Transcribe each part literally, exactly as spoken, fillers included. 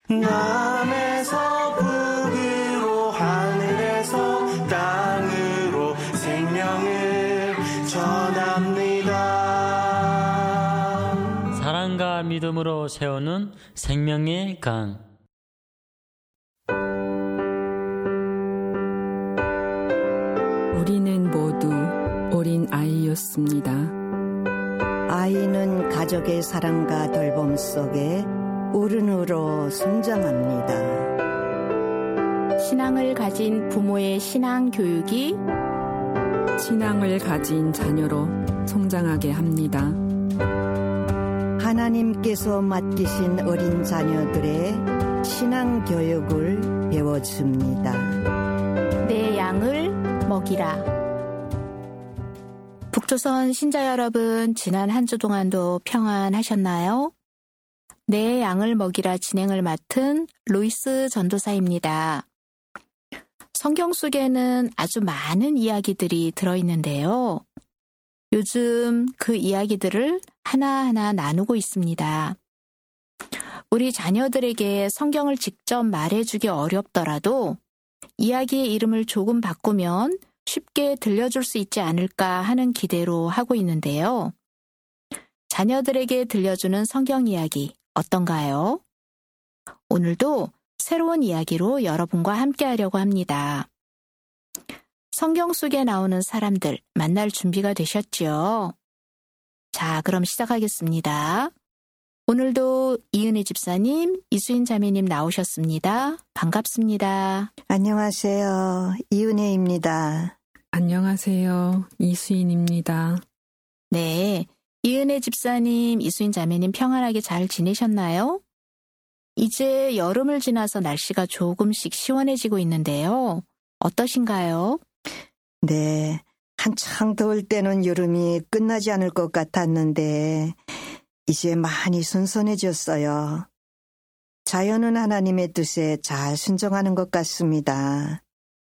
남에서 북으로 하늘에서 땅으로 생명을 전합니다. 사랑과 믿음으로 세우는 생명의 강. 우리는 모두 어린 아이였습니다. 아이는 가족의 사랑과 돌봄 속에 어른으로 성장합니다. 신앙을 가진 부모의 신앙 교육이 신앙을 가진 자녀로 성장하게 합니다. 하나님께서 맡기신 어린 자녀들의 신앙 교육을 배워줍니다. 내 양을 먹이라. 북조선 신자 여러분, 지난 한 주 동안도 평안하셨나요? 내 양을 먹이라 진행을 맡은 로이스 전도사입니다. 성경 속에는 아주 많은 이야기들이 들어있는데요. 요즘 그 이야기들을 하나하나 나누고 있습니다. 우리 자녀들에게 성경을 직접 말해주기 어렵더라도 이야기의 이름을 조금 바꾸면 쉽게 들려줄 수 있지 않을까 하는 기대로 하고 있는데요. 자녀들에게 들려주는 성경 이야기 어떤가요? 오늘도 새로운 이야기로 여러분과 함께 하려고 합니다. 성경 속에 나오는 사람들 만날 준비가 되셨지요? 자, 그럼 시작하겠습니다. 오늘도 이은혜 집사님, 이수인 자매님 나오셨습니다. 반갑습니다. 안녕하세요. 이은혜입니다. 안녕하세요. 이수인입니다. 네, 이은혜 집사님, 이수인 자매님 평안하게 잘 지내셨나요? 이제 여름을 지나서 날씨가 조금씩 시원해지고 있는데요. 어떠신가요? 네, 한창 더울 때는 여름이 끝나지 않을 것 같았는데 이제 많이 선선해졌어요. 자연은 하나님의 뜻에 잘 순종하는 것 같습니다.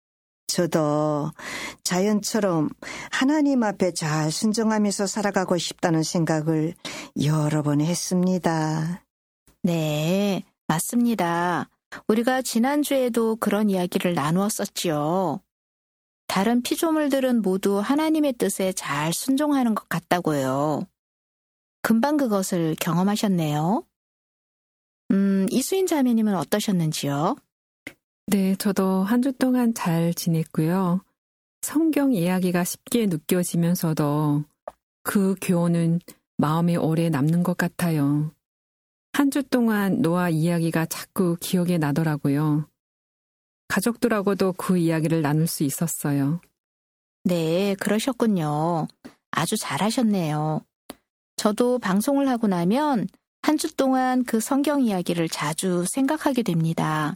저도 자연처럼 하나님 앞에 잘 순종하면서 살아가고 싶다는 생각을 여러 번 했습니다. 네, 맞습니다. 우리가 지난주에도 그런 이야기를 나누었었지요. 다른 피조물들은 모두 하나님의 뜻에 잘 순종하는 것 같다고요. 금방 그것을 경험하셨네요. 음, 이수인 자매님은 어떠셨는지요? 네, 저도 한 주 동안 잘 지냈고요. 성경 이야기가 쉽게 느껴지면서도 그 교훈은 마음에 오래 남는 것 같아요. 한 주 동안 노아 이야기가 자꾸 기억에 나더라고요. 가족들하고도 그 이야기를 나눌 수 있었어요. 네, 그러셨군요. 아주 잘하셨네요. 저도 방송을 하고 나면 한 주 동안 그 성경 이야기를 자주 생각하게 됩니다.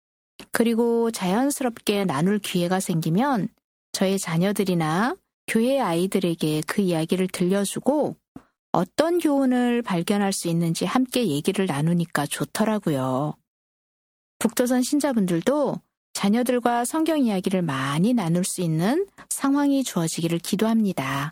그리고 자연스럽게 나눌 기회가 생기면 저의 자녀들이나 교회 아이들에게 그 이야기를 들려주고 어떤 교훈을 발견할 수 있는지 함께 얘기를 나누니까 좋더라고요. 북조선 신자분들도 자녀들과 성경 이야기를 많이 나눌 수 있는 상황이 주어지기를 기도합니다.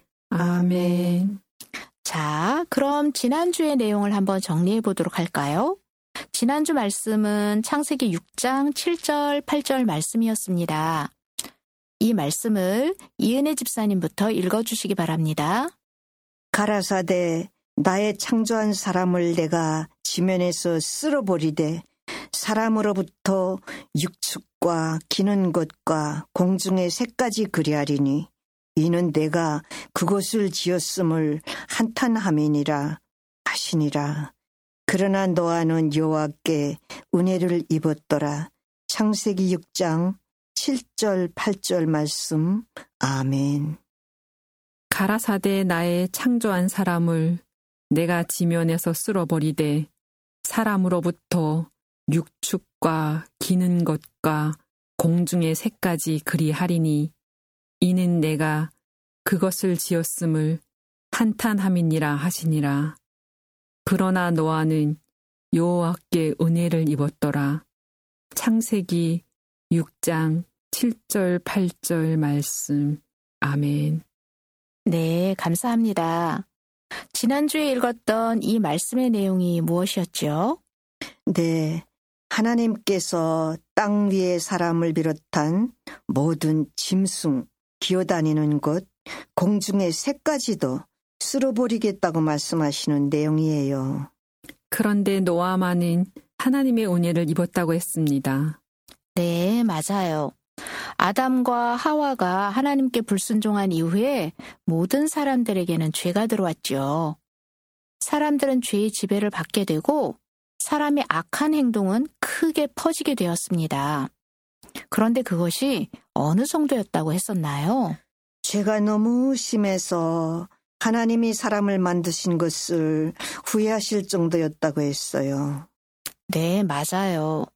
아멘. 자, 그럼 지난주의 내용을 한번 정리해 보도록 할까요? 지난주 말씀은 창세기 육 장 칠 절, 팔 절 말씀이었습니다. 이 말씀을 이은혜 집사님부터 읽어주시기 바랍니다. 가라사대 나의 창조한 사람을 내가 지면에서 쓸어버리되 사람으로부터 육축과 기는 것과 공중의 새까지 그리하리니 이는 내가 그것을 지었음을 한탄함이니라 하시니라. 그러나 노아는 여호와께 은혜를 입었더라. 창세기 육 장 칠 절 팔 절 말씀. 아멘. 가라사대 나의 창조한 사람을 내가 지면에서 쓸어버리되 사람으로부터 육축과 기는 것과 공중의 새까지 그리하리니 이는 내가 그것을 지었음을 한탄함이니라 하시니라. 그러나 노아는 여호와께 은혜를 입었더라. 창세기 육 장 칠 절 팔 절 말씀. 아멘. 네, 감사합니다. 지난주에 읽었던 이 말씀의 내용이 무엇이었죠? 네, 하나님께서 땅 위의 사람을 비롯한 모든 짐승, 기어다니는 것, 공중의 새까지도 쓸어버리겠다고 말씀하시는 내용이에요. 그런데 노아만은 하나님의 은혜를 입었다고 했습니다. 네, 맞아요. 아담과 하와가 하나님께 불순종한 이후에 모든 사람들에게는 죄가 들어왔죠. 사람들은 죄의 지배를 받게 되고 사람의 악한 행동은 크게 퍼지게 되었습니다. 그런데 그것이 어느 정도였다고 했었나요? 죄가 너무 심해서 하나님이 사람을 만드신 것을 후회하실 정도였다고 했어요. 네, 맞아요.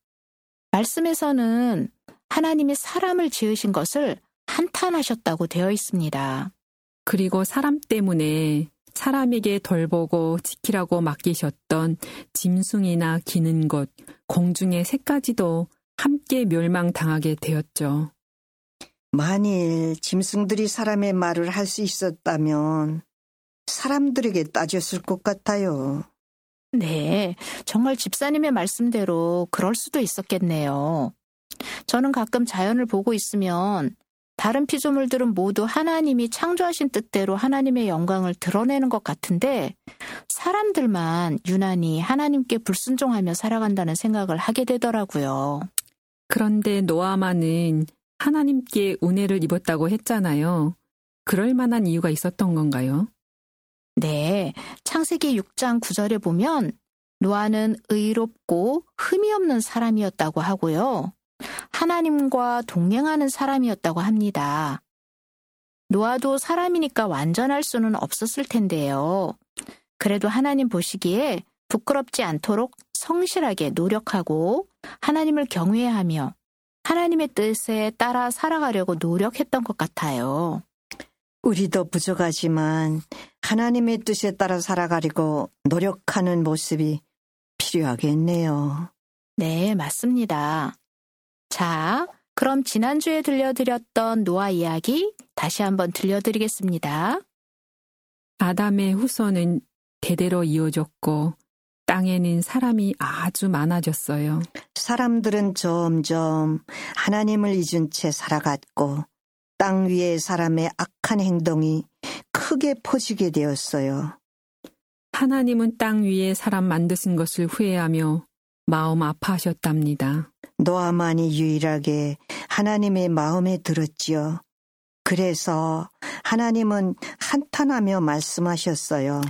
말씀에서는 하나님이 사람을 지으신 것을 한탄하셨다고 되어 있습니다. 그리고 사람 때문에 사람에게 돌보고 지키라고 맡기셨던 짐승이나 기는 것, 공중의 새까지도 함께 멸망당하게 되었죠. 만일 짐승들이 사람의 말을 할 수 있었다면 사람들에게 따졌을 것 같아요. 네, 정말 집사님의 말씀대로 그럴 수도 있었겠네요. 저는 가끔 자연을 보고 있으면 다른 피조물들은 모두 하나님이 창조하신 뜻대로 하나님의 영광을 드러내는 것 같은데 사람들만 유난히 하나님께 불순종하며 살아간다는 생각을 하게 되더라고요. 그런데 노아만은 하나님께 은혜를 입었다고 했잖아요. 그럴 만한 이유가 있었던 건가요? 네, 창세기 육 장 구 절에 보면 노아는 의롭고 흠이 없는 사람이었다고 하고요. 하나님과 동행하는 사람이었다고 합니다. 노아도 사람이니까 완전할 수는 없었을 텐데요. 그래도 하나님 보시기에 부끄럽지 않도록 성실하게 노력하고 하나님을 경외하며 하나님의 뜻에 따라 살아가려고 노력했던 것 같아요. 우리도 부족하지만 하나님의 뜻에 따라 살아가려고 노력하는 모습이 필요하겠네요. 네, 맞습니다. 자, 그럼 지난주에 들려드렸던 노아 이야기 다시 한번 들려드리겠습니다. 아담의 후손은 대대로 이어졌고 땅에는 사람이 아주 많아졌어요. 사람들은 점점 하나님을 잊은 채 살아갔고 땅 위에 사람의 악한 행동이 크게 퍼지게 되었어요. 하나님은 땅 위에 사람 만드신 것을 후회하며 마음 아파하셨답니다. 노아만이 유일하게 하나님의 마음에 들었지요. 그래서 하나님은 한탄하며 말씀하셨어요.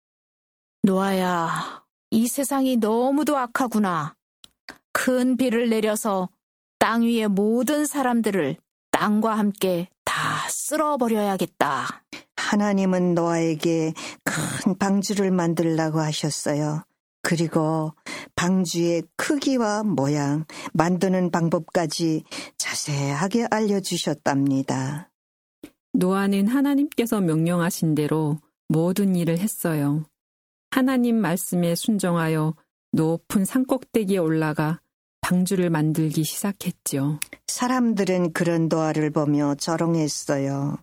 노아야, 이 세상이 너무도 악하구나. 큰 비를 내려서 땅 위의 모든 사람들을 땅과 함께 다 쓸어버려야겠다. 하나님은 노아에게 큰 방주를 만들라고 하셨어요. 그리고 방주의 크기와 모양, 만드는 방법까지 자세하게 알려주셨답니다. 노아는 하나님께서 명령하신 대로 모든 일을 했어요. 하나님 말씀에 순종하여 높은 산꼭대기에 올라가 방주를 만들기 시작했죠. 사람들은 그런 노아를 보며 조롱했어요.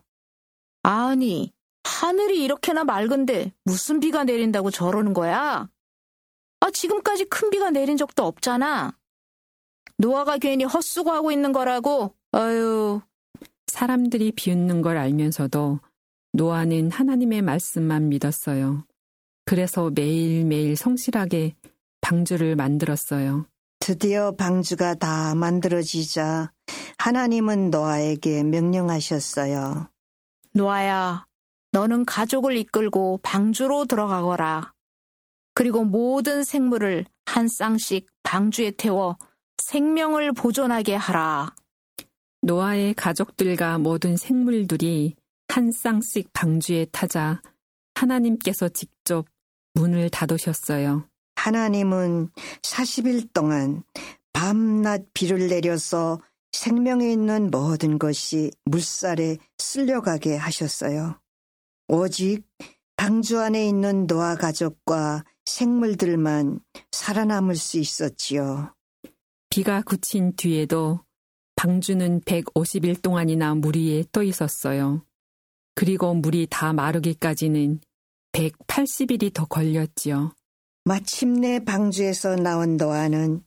아니, 하늘이 이렇게나 맑은데 무슨 비가 내린다고 저러는 거야? 아, 지금까지 큰 비가 내린 적도 없잖아. 노아가 괜히 헛수고하고 있는 거라고. 아유. 사람들이 비웃는 걸 알면서도 노아는 하나님의 말씀만 믿었어요. 그래서 매일매일 성실하게 방주를 만들었어요. 드디어 방주가 다 만들어지자 하나님은 노아에게 명령하셨어요. 노아야, 너는 가족을 이끌고 방주로 들어가거라. 그리고 모든 생물을 한 쌍씩 방주에 태워 생명을 보존하게 하라. 노아의 가족들과 모든 생물들이 한 쌍씩 방주에 타자 하나님께서 직접 문을 닫으셨어요. 하나님은 사십 일 동안 밤낮 비를 내려서 생명에 있는 모든 것이 물살에 쓸려가게 하셨어요. 오직 방주 안에 있는 노아 가족과 생물들만 살아남을 수 있었지요. 비가 그친 뒤에도 방주는 백오십 일 동안이나 물 위에 떠 있었어요. 그리고 물이 다 마르기까지는 백팔십 일이 더 걸렸지요. 마침내 방주에서 나온 노아는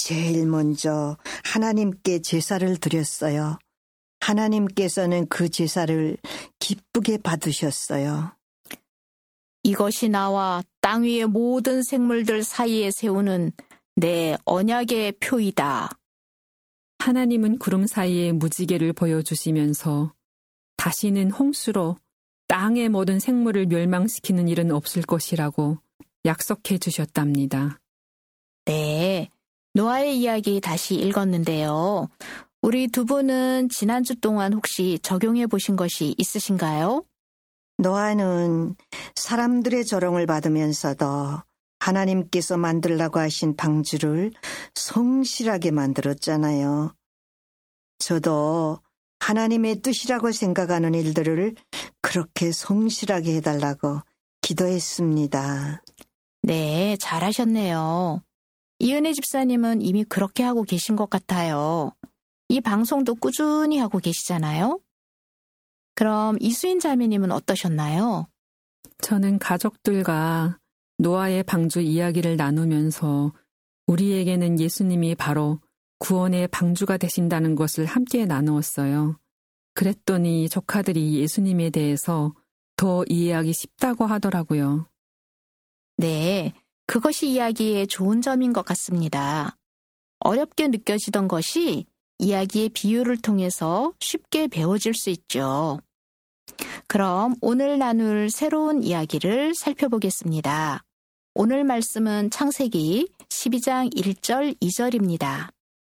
제일 먼저 하나님께 제사를 드렸어요. 하나님께서는 그 제사를 기쁘게 받으셨어요. 이것이 나와 땅 위의 모든 생물들 사이에 세우는 내 언약의 표이다. 하나님은 구름 사이에 무지개를 보여주시면서 다시는 홍수로 땅의 모든 생물을 멸망시키는 일은 없을 것이라고 약속해 주셨답니다. 네, 노아의 이야기 다시 읽었는데요. 우리 두 분은 지난주 동안 혹시 적용해 보신 것이 있으신가요? 노아는 사람들의 조롱을 받으면서도 하나님께서 만들라고 하신 방주를 성실하게 만들었잖아요. 저도 하나님의 뜻이라고 생각하는 일들을 그렇게 성실하게 해달라고 기도했습니다. 네, 잘하셨네요. 이은혜 집사님은 이미 그렇게 하고 계신 것 같아요. 이 방송도 꾸준히 하고 계시잖아요. 그럼 이수인 자매님은 어떠셨나요? 저는 가족들과 노아의 방주 이야기를 나누면서 우리에게는 예수님이 바로 구원의 방주가 되신다는 것을 함께 나누었어요. 그랬더니 조카들이 예수님에 대해서 더 이해하기 쉽다고 하더라고요. 네, 그것이 이야기의 좋은 점인 것 같습니다. 어렵게 느껴지던 것이 이야기의 비유를 통해서 쉽게 배워질 수 있죠. 그럼 오늘 나눌 새로운 이야기를 살펴보겠습니다. 오늘 말씀은 창세기 십이 장 일 절 이 절입니다.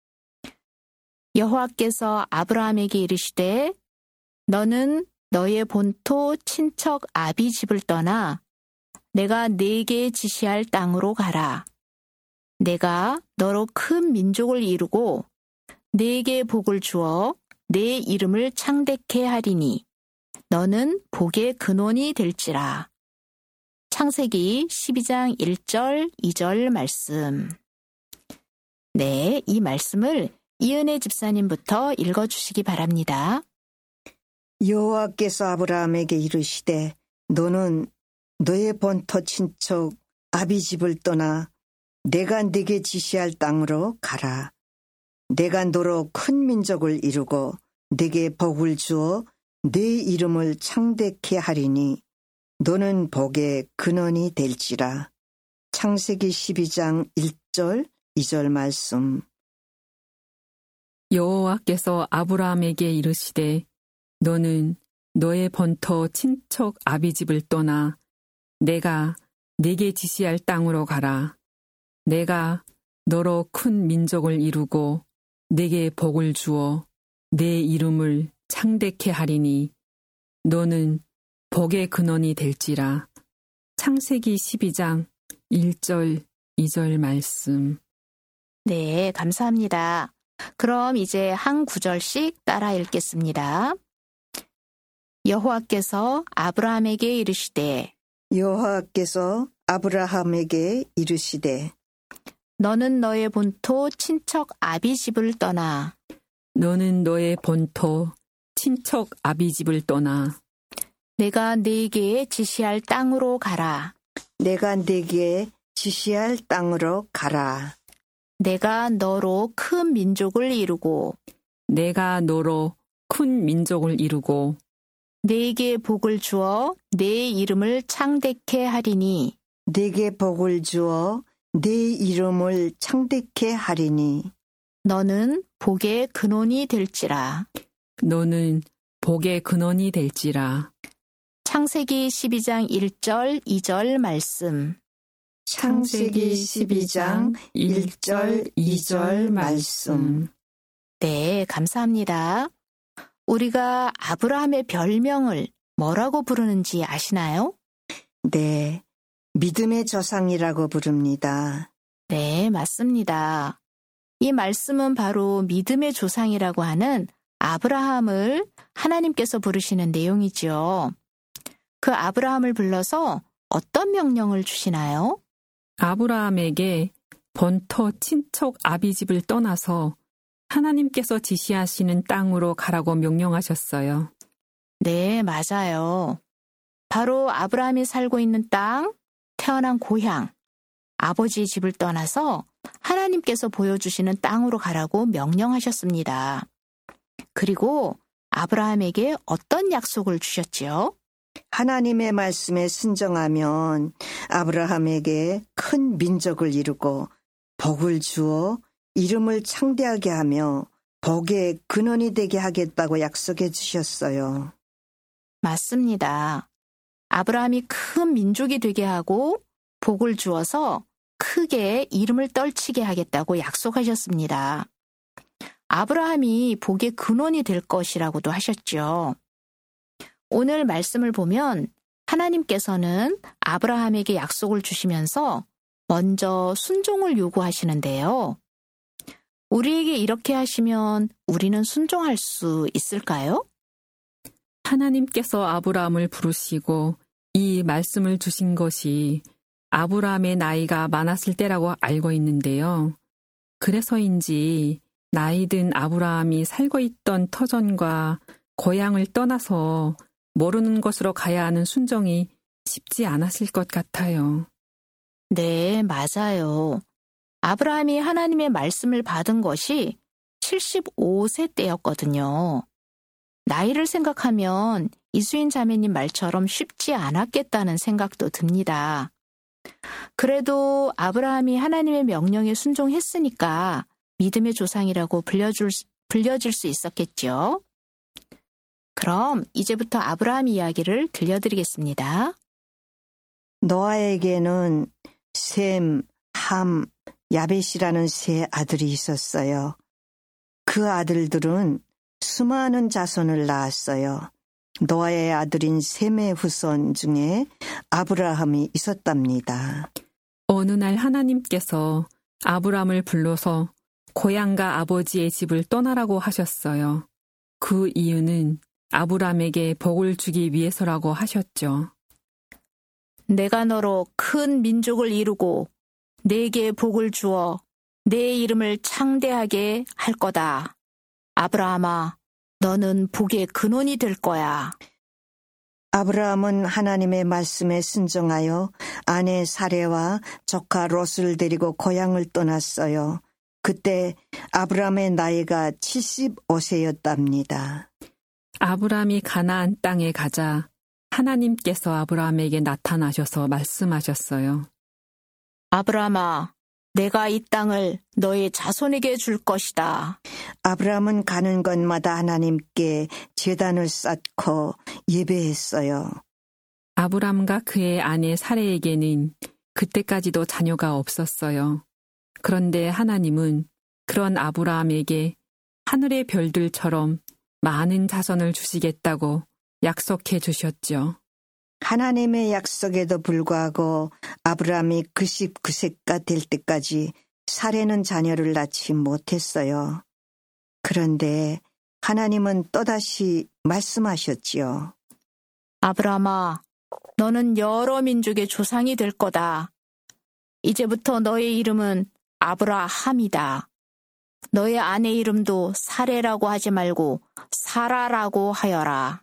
여호와께서 아브라함에게 이르시되 너는 너의 본토 친척 아비 집을 떠나 내가 네게 지시할 땅으로 가라. 내가 너로 큰 민족을 이루고 네게 복을 주어 네 이름을 창대케 하리니 너는 복의 근원이 될지라. 창세기 십이 장 일 절 이 절 말씀. 네, 이 말씀을 이은혜 집사님부터 읽어주시기 바랍니다. 여호와께서 아브라함에게 이르시되 너는 너의 본토 친척 아비 집을 떠나 내가 네게 지시할 땅으로 가라. 내가 너로 큰 민족을 이루고 네게 복을 주어 네 이름을 창대케 하리니 너는 복의 근원이 될지라. 창세기 십이 장 일 절 이 절 말씀. 여호와께서 아브라함에게 이르시되 너는 너의 본토 친척 아비 집을 떠나 내가 네게 지시할 땅으로 가라. 내가 너로 큰 민족을 이루고 네게 복을 주어 네 이름을 창대케 하리니 너는 복의 근원이 될지라. 창세기 십이 장 일 절 이 절 말씀. 네, 감사합니다. 그럼 이제 한 구절씩 따라 읽겠습니다. 여호와께서 아브라함에게 이르시되 여호와께서 아브라함에게 이르시되 너는 너의 본토 친척 아비 집을 떠나 너는 너의 본토 친척 아비 집을 떠나 내가 네게 지시할 땅으로 가라. 내가 네게 지시할 땅으로 가라. 내가 너로 큰 민족을 이루고 내가 너로 큰 민족을 이루고 네게 복을 주어 네 이름을 창대케 하리니 네게 복을 주어 네 이름을 창대케 하리니 너는 복의 근원이 될지라. 너는 복의 근원이 될지라. 창세기 십이 장 일 절 이 절 말씀. 창세기 십이 장 일 절 이 절 말씀. 네, 감사합니다. 우리가 아브라함의 별명을 뭐라고 부르는지 아시나요? 네, 믿음의 조상이라고 부릅니다. 네, 맞습니다. 이 말씀은 바로 믿음의 조상이라고 하는 아브라함을 하나님께서 부르시는 내용이죠. 그 아브라함을 불러서 어떤 명령을 주시나요? 아브라함에게 본토 친척 아비 집을 떠나서 하나님께서 지시하시는 땅으로 가라고 명령하셨어요. 네, 맞아요. 바로 아브라함이 살고 있는 땅, 태어난 고향, 아버지의 집을 떠나서 하나님께서 보여주시는 땅으로 가라고 명령하셨습니다. 그리고 아브라함에게 어떤 약속을 주셨지요? 하나님의 말씀에 순종하면 아브라함에게 큰 민족을 이루고 복을 주어 이름을 창대하게 하며 복의 근원이 되게 하겠다고 약속해 주셨어요. 맞습니다. 아브라함이 큰 민족이 되게 하고 복을 주어서 크게 이름을 떨치게 하겠다고 약속하셨습니다. 아브라함이 복의 근원이 될 것이라고도 하셨죠. 오늘 말씀을 보면 하나님께서는 아브라함에게 약속을 주시면서 먼저 순종을 요구하시는데요. 우리에게 이렇게 하시면 우리는 순종할 수 있을까요? 하나님께서 아브라함을 부르시고 이 말씀을 주신 것이 아브라함의 나이가 많았을 때라고 알고 있는데요. 그래서인지 나이 든 아브라함이 살고 있던 터전과 고향을 떠나서 모르는 곳으로 가야 하는 순종이 쉽지 않았을 것 같아요. 네, 맞아요. 아브라함이 하나님의 말씀을 받은 것이 칠십오 세 때였거든요. 나이를 생각하면 이수인 자매님 말처럼 쉽지 않았겠다는 생각도 듭니다. 그래도 아브라함이 하나님의 명령에 순종했으니까 믿음의 조상이라고 불려줄, 불려질 수 있었겠죠. 그럼 이제부터 아브라함 이야기를 들려드리겠습니다. 노아에게는 셈, 함, 야벳이라는 세 아들이 있었어요. 그 아들들은 수많은 자손을 낳았어요. 노아의 아들인 셈의 후손 중에 아브라함이 있었답니다. 어느 날 하나님께서 아브라함을 불러서 고향과 아버지의 집을 떠나라고 하셨어요. 그 이유는 아브라함에게 복을 주기 위해서라고 하셨죠. 내가 너로 큰 민족을 이루고 내게 복을 주어 내 이름을 창대하게 할 거다. 아브라함아, 너는 복의 근원이 될 거야. 아브라함은 하나님의 말씀에 순종하여 아내 사레와 조카 롯을 데리고 고향을 떠났어요. 그때 아브라함의 나이가 칠십오 세였답니다. 아브라함이 가나안 땅에 가자 하나님께서 아브라함에게 나타나셔서 말씀하셨어요. 아브라함아, 내가 이 땅을 너의 자손에게 줄 것이다. 아브라함은 가는 곳마다 하나님께 제단을 쌓고 예배했어요. 아브라함과 그의 아내 사레에게는 그때까지도 자녀가 없었어요. 그런데 하나님은 그런 아브라함에게 하늘의 별들처럼 많은 자손을 주시겠다고 약속해 주셨죠. 하나님의 약속에도 불구하고 아브라함이 구십구 세가 될 때까지 사레는 자녀를 낳지 못했어요. 그런데 하나님은 또다시 말씀하셨지요. 아브라함아, 너는 여러 민족의 조상이 될 거다. 이제부터 너의 이름은 아브라함이다. 너의 아내 이름도 사레라고 하지 말고 사라라고 하여라.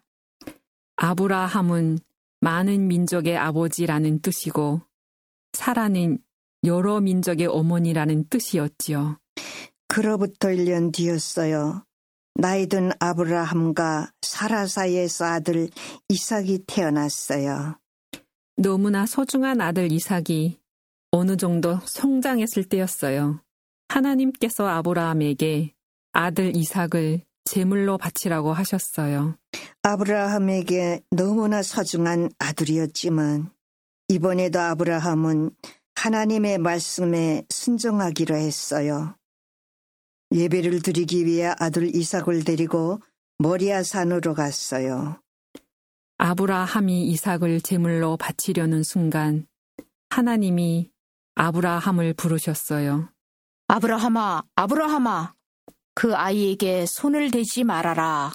아브라함은 많은 민족의 아버지라는 뜻이고 사라는 여러 민족의 어머니라는 뜻이었지요. 그로부터 일 년 뒤였어요. 나이든 아브라함과 사라 사이에서 아들 이삭이 태어났어요. 너무나 소중한 아들 이삭이 어느 정도 성장했을 때였어요. 하나님께서 아브라함에게 아들 이삭을 제물로 바치라고 하셨어요. 아브라함에게 너무나 소중한 아들이었지만 이번에도 아브라함은 하나님의 말씀에 순종하기로 했어요. 예배를 드리기 위해 아들 이삭을 데리고 모리아 산으로 갔어요. 아브라함이 이삭을 제물로 바치려는 순간 하나님이 아브라함을 부르셨어요. 아브라함아, 아브라함아, 그 아이에게 손을 대지 말아라.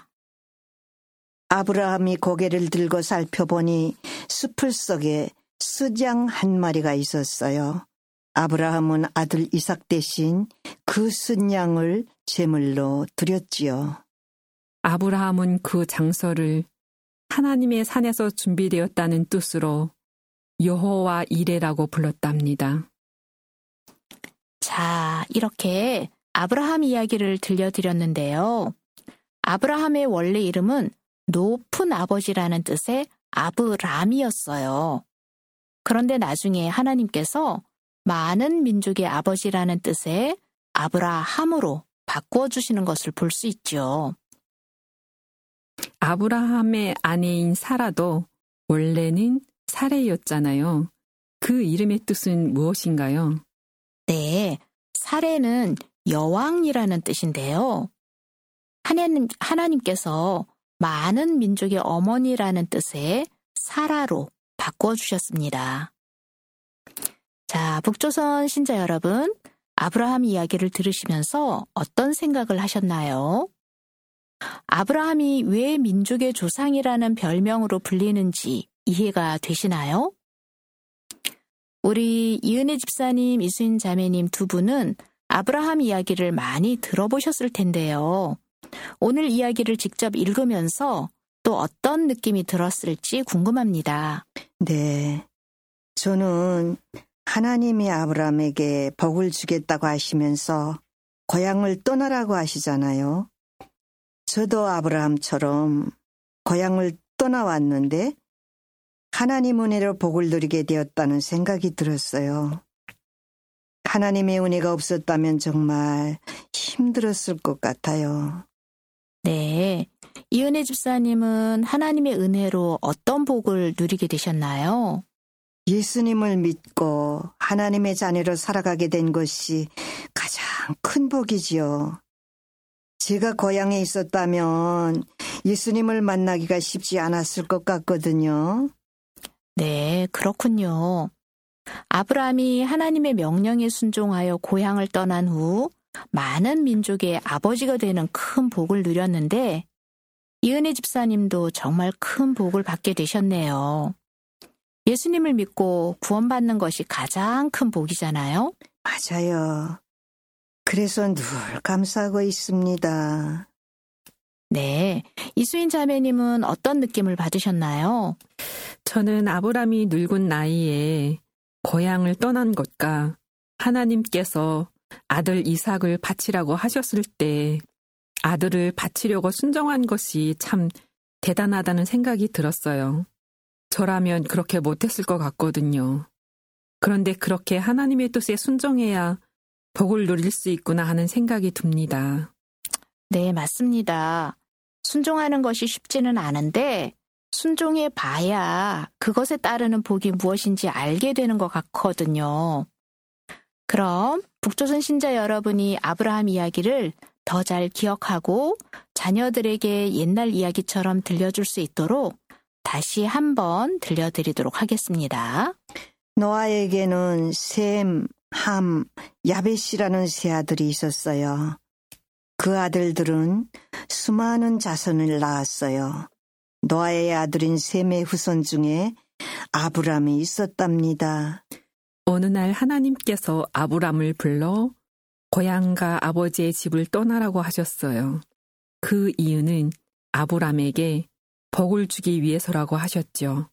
아브라함이 고개를 들고 살펴보니 숲을 속에 수장 한 마리가 있었어요. 아브라함은 아들 이삭 대신 그 순양을 제물로 드렸지요. 아브라함은 그 장소를 하나님의 산에서 준비되었다는 뜻으로 여호와 이레라고 불렀답니다. 자, 이렇게 아브라함 이야기를 들려드렸는데요. 아브라함의 원래 이름은 높은 아버지라는 뜻의 아브람이었어요. 그런데 나중에 하나님께서 많은 민족의 아버지라는 뜻의 아브라함으로 바꾸어 주시는 것을 볼 수 있죠. 아브라함의 아내인 사라도 원래는 사레였잖아요. 그 이름의 뜻은 무엇인가요? 네, 사레는 여왕이라는 뜻인데요. 하나님, 하나님께서 많은 민족의 어머니라는 뜻의 사라로 바꾸어 주셨습니다. 자, 북조선 신자 여러분, 아브라함 이야기를 들으시면서 어떤 생각을 하셨나요? 아브라함이 왜 민족의 조상이라는 별명으로 불리는지 이해가 되시나요? 우리 이은혜 집사님, 이수인 자매님 두 분은 아브라함 이야기를 많이 들어보셨을 텐데요. 오늘 이야기를 직접 읽으면서 또 어떤 느낌이 들었을지 궁금합니다. 네, 저는 하나님이 아브라함에게 복을 주겠다고 하시면서 고향을 떠나라고 하시잖아요. 저도 아브라함처럼 고향을 떠나왔는데 하나님 은혜로 복을 누리게 되었다는 생각이 들었어요. 하나님의 은혜가 없었다면 정말 힘들었을 것 같아요. 네, 이은혜 집사님은 하나님의 은혜로 어떤 복을 누리게 되셨나요? 예수님을 믿고 하나님의 자녀로 살아가게 된 것이 가장 큰 복이지요. 제가 고향에 있었다면 예수님을 만나기가 쉽지 않았을 것 같거든요. 네, 그렇군요. 아브라함이 하나님의 명령에 순종하여 고향을 떠난 후 많은 민족의 아버지가 되는 큰 복을 누렸는데 이은혜 집사님도 정말 큰 복을 받게 되셨네요. 예수님을 믿고 구원받는 것이 가장 큰 복이잖아요. 맞아요. 그래서 늘 감사하고 있습니다. 네, 이수인 자매님은 어떤 느낌을 받으셨나요? 저는 아브람이 늙은 나이에 고향을 떠난 것과 하나님께서 아들 이삭을 바치라고 하셨을 때 아들을 바치려고 순종한 것이 참 대단하다는 생각이 들었어요. 저라면 그렇게 못했을 것 같거든요. 그런데 그렇게 하나님의 뜻에 순종해야 복을 누릴 수 있구나 하는 생각이 듭니다. 네, 맞습니다. 순종하는 것이 쉽지는 않은데 순종해 봐야 그것에 따르는 복이 무엇인지 알게 되는 것 같거든요. 그럼 북조선 신자 여러분이 아브라함 이야기를 더 잘 기억하고 자녀들에게 옛날 이야기처럼 들려줄 수 있도록 다시 한번 들려드리도록 하겠습니다. 노아에게는 셈, 함, 야벳이라는 세 아들이 있었어요. 그 아들들은 수많은 자손을 낳았어요. 노아의 아들인 셈의 후손 중에 아브람이 있었답니다. 어느 날 하나님께서 아브람을 불러 고향과 아버지의 집을 떠나라고 하셨어요. 그 이유는 아브람에게 복을 주기 위해서라고 하셨죠.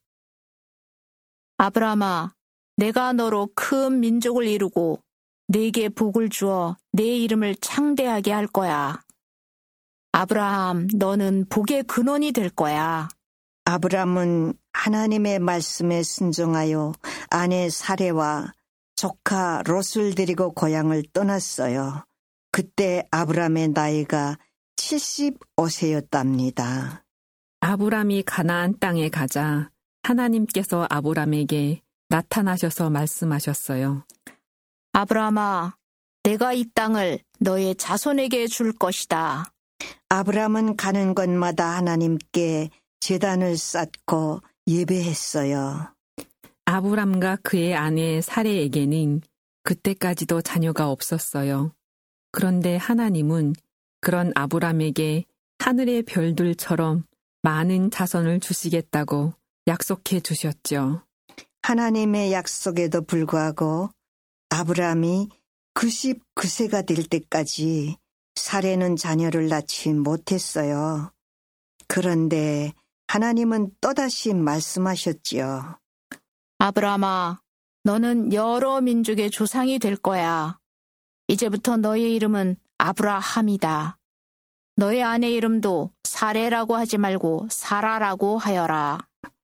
아브라함아, 내가 너로 큰 민족을 이루고 네게 복을 주어 내 이름을 창대하게 할 거야. 아브라함, 너는 복의 근원이 될 거야. 아브람은 하나님의 말씀에 순종하여 아내 사레와 조카 롯을 데리고 고향을 떠났어요. 그때 아브람의 나이가 칠십오 세였답니다. 아브람이 가나안 땅에 가자 하나님께서 아브람에게 나타나셔서 말씀하셨어요. 아브라함아, 내가 이 땅을 너의 자손에게 줄 것이다. 아브람은 가는 곳마다 하나님께 제단을 쌓고 예배했어요. 아브람과 그의 아내 사레에게는 그때까지도 자녀가 없었어요. 그런데 하나님은 그런 아브람에게 하늘의 별들처럼 많은 자손을 주시겠다고 약속해 주셨죠. 하나님의 약속에도 불구하고 아브람이 구십구 세가 될 때까지 사레는 자녀를 낳지 못했어요. 그런데 하나님은 또다시 말씀하셨지요. 아브라함아, 너는 여러 민족의 조상이 될 거야. 이제부터 너의 이름은 아브라함이다. 너의 아내 이름도 사레라고 하지 말고 사라라고 하여라.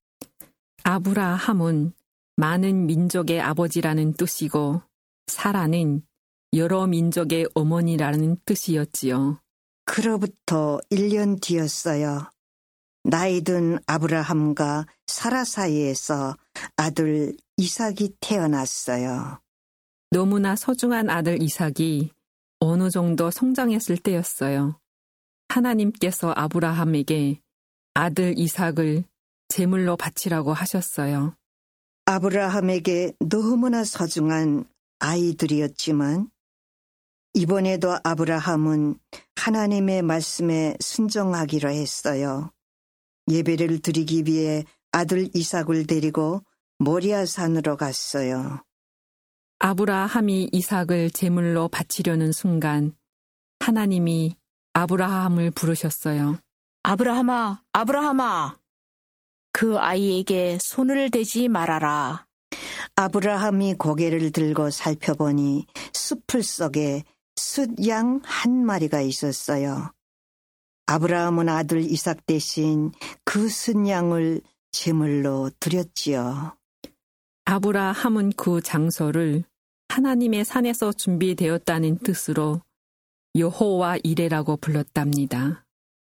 아브라함은 많은 민족의 아버지라는 뜻이고 사라는 여러 민족의 어머니라는 뜻이었지요. 그로부터 일 년 뒤였어요. 나이든 아브라함과 사라 사이에서 아들 이삭이 태어났어요. 너무나 소중한 아들 이삭이 어느 정도 성장했을 때였어요. 하나님께서 아브라함에게 아들 이삭을 제물로 바치라고 하셨어요. 아브라함에게 너무나 소중한 아이들이었지만 이번에도 아브라함은 하나님의 말씀에 순종하기로 했어요. 예배를 드리기 위해 아들 이삭을 데리고 모리아 산으로 갔어요. 아브라함이 이삭을 제물로 바치려는 순간 하나님이 아브라함을 부르셨어요. 아브라함아, 아브라함아. 그 아이에게 손을 대지 말아라. 아브라함이 고개를 들고 살펴보니 숲풀 속에 숫양 한 마리가 있었어요. 아브라함은 아들 이삭 대신 그 숫양을 제물로 드렸지요. 아브라함은 그 장소를 하나님의 산에서 준비되었다는 뜻으로 여호와 이레라고 불렀답니다.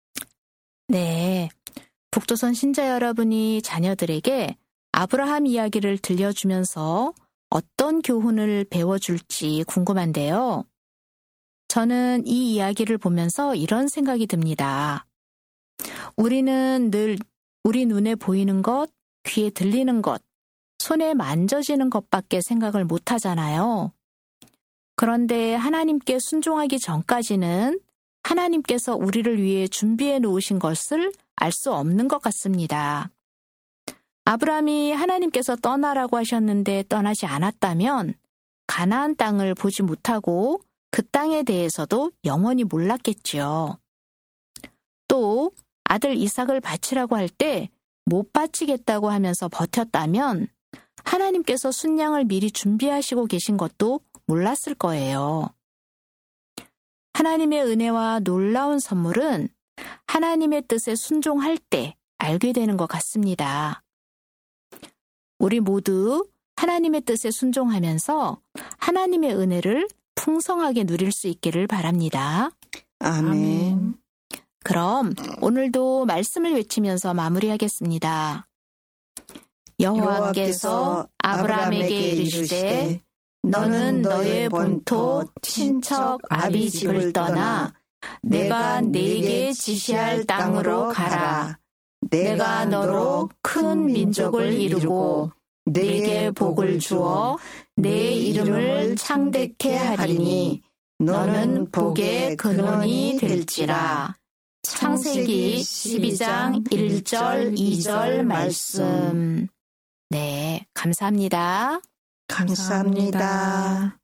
네, 북조선 신자 여러분이 자녀들에게 아브라함 이야기를 들려주면서 어떤 교훈을 배워줄지 궁금한데요. 저는 이 이야기를 보면서 이런 생각이 듭니다. 우리는 늘 우리 눈에 보이는 것, 귀에 들리는 것, 손에 만져지는 것밖에 생각을 못 하잖아요. 그런데 하나님께 순종하기 전까지는 하나님께서 우리를 위해 준비해 놓으신 것을 알 수 없는 것 같습니다. 아브라함이 하나님께서 떠나라고 하셨는데 떠나지 않았다면 가나안 땅을 보지 못하고 그 땅에 대해서도 영원히 몰랐겠지요. 또 아들 이삭을 바치라고 할 때 못 바치겠다고 하면서 버텼다면 하나님께서 순양을 미리 준비하시고 계신 것도 몰랐을 거예요. 하나님의 은혜와 놀라운 선물은 하나님의 뜻에 순종할 때 알게 되는 것 같습니다. 우리 모두 하나님의 뜻에 순종하면서 하나님의 은혜를 풍성하게 누릴 수 있기를 바랍니다. 아멘. 그럼 오늘도 말씀을 외치면서 마무리하겠습니다. 여호와께서 아브라함에게 이르시되 너는 너의 본토 친척 아비 집을 떠나 내가 네게 지시할 땅으로 가라. 내가 너로 큰 민족을 이루고 네게 복을 주어 내 이름을 창대케 하리니 너는 복의 근원이 될지라. 창세기 십이 장 일 절 이 절 말씀. 네, 감사합니다. 감사합니다.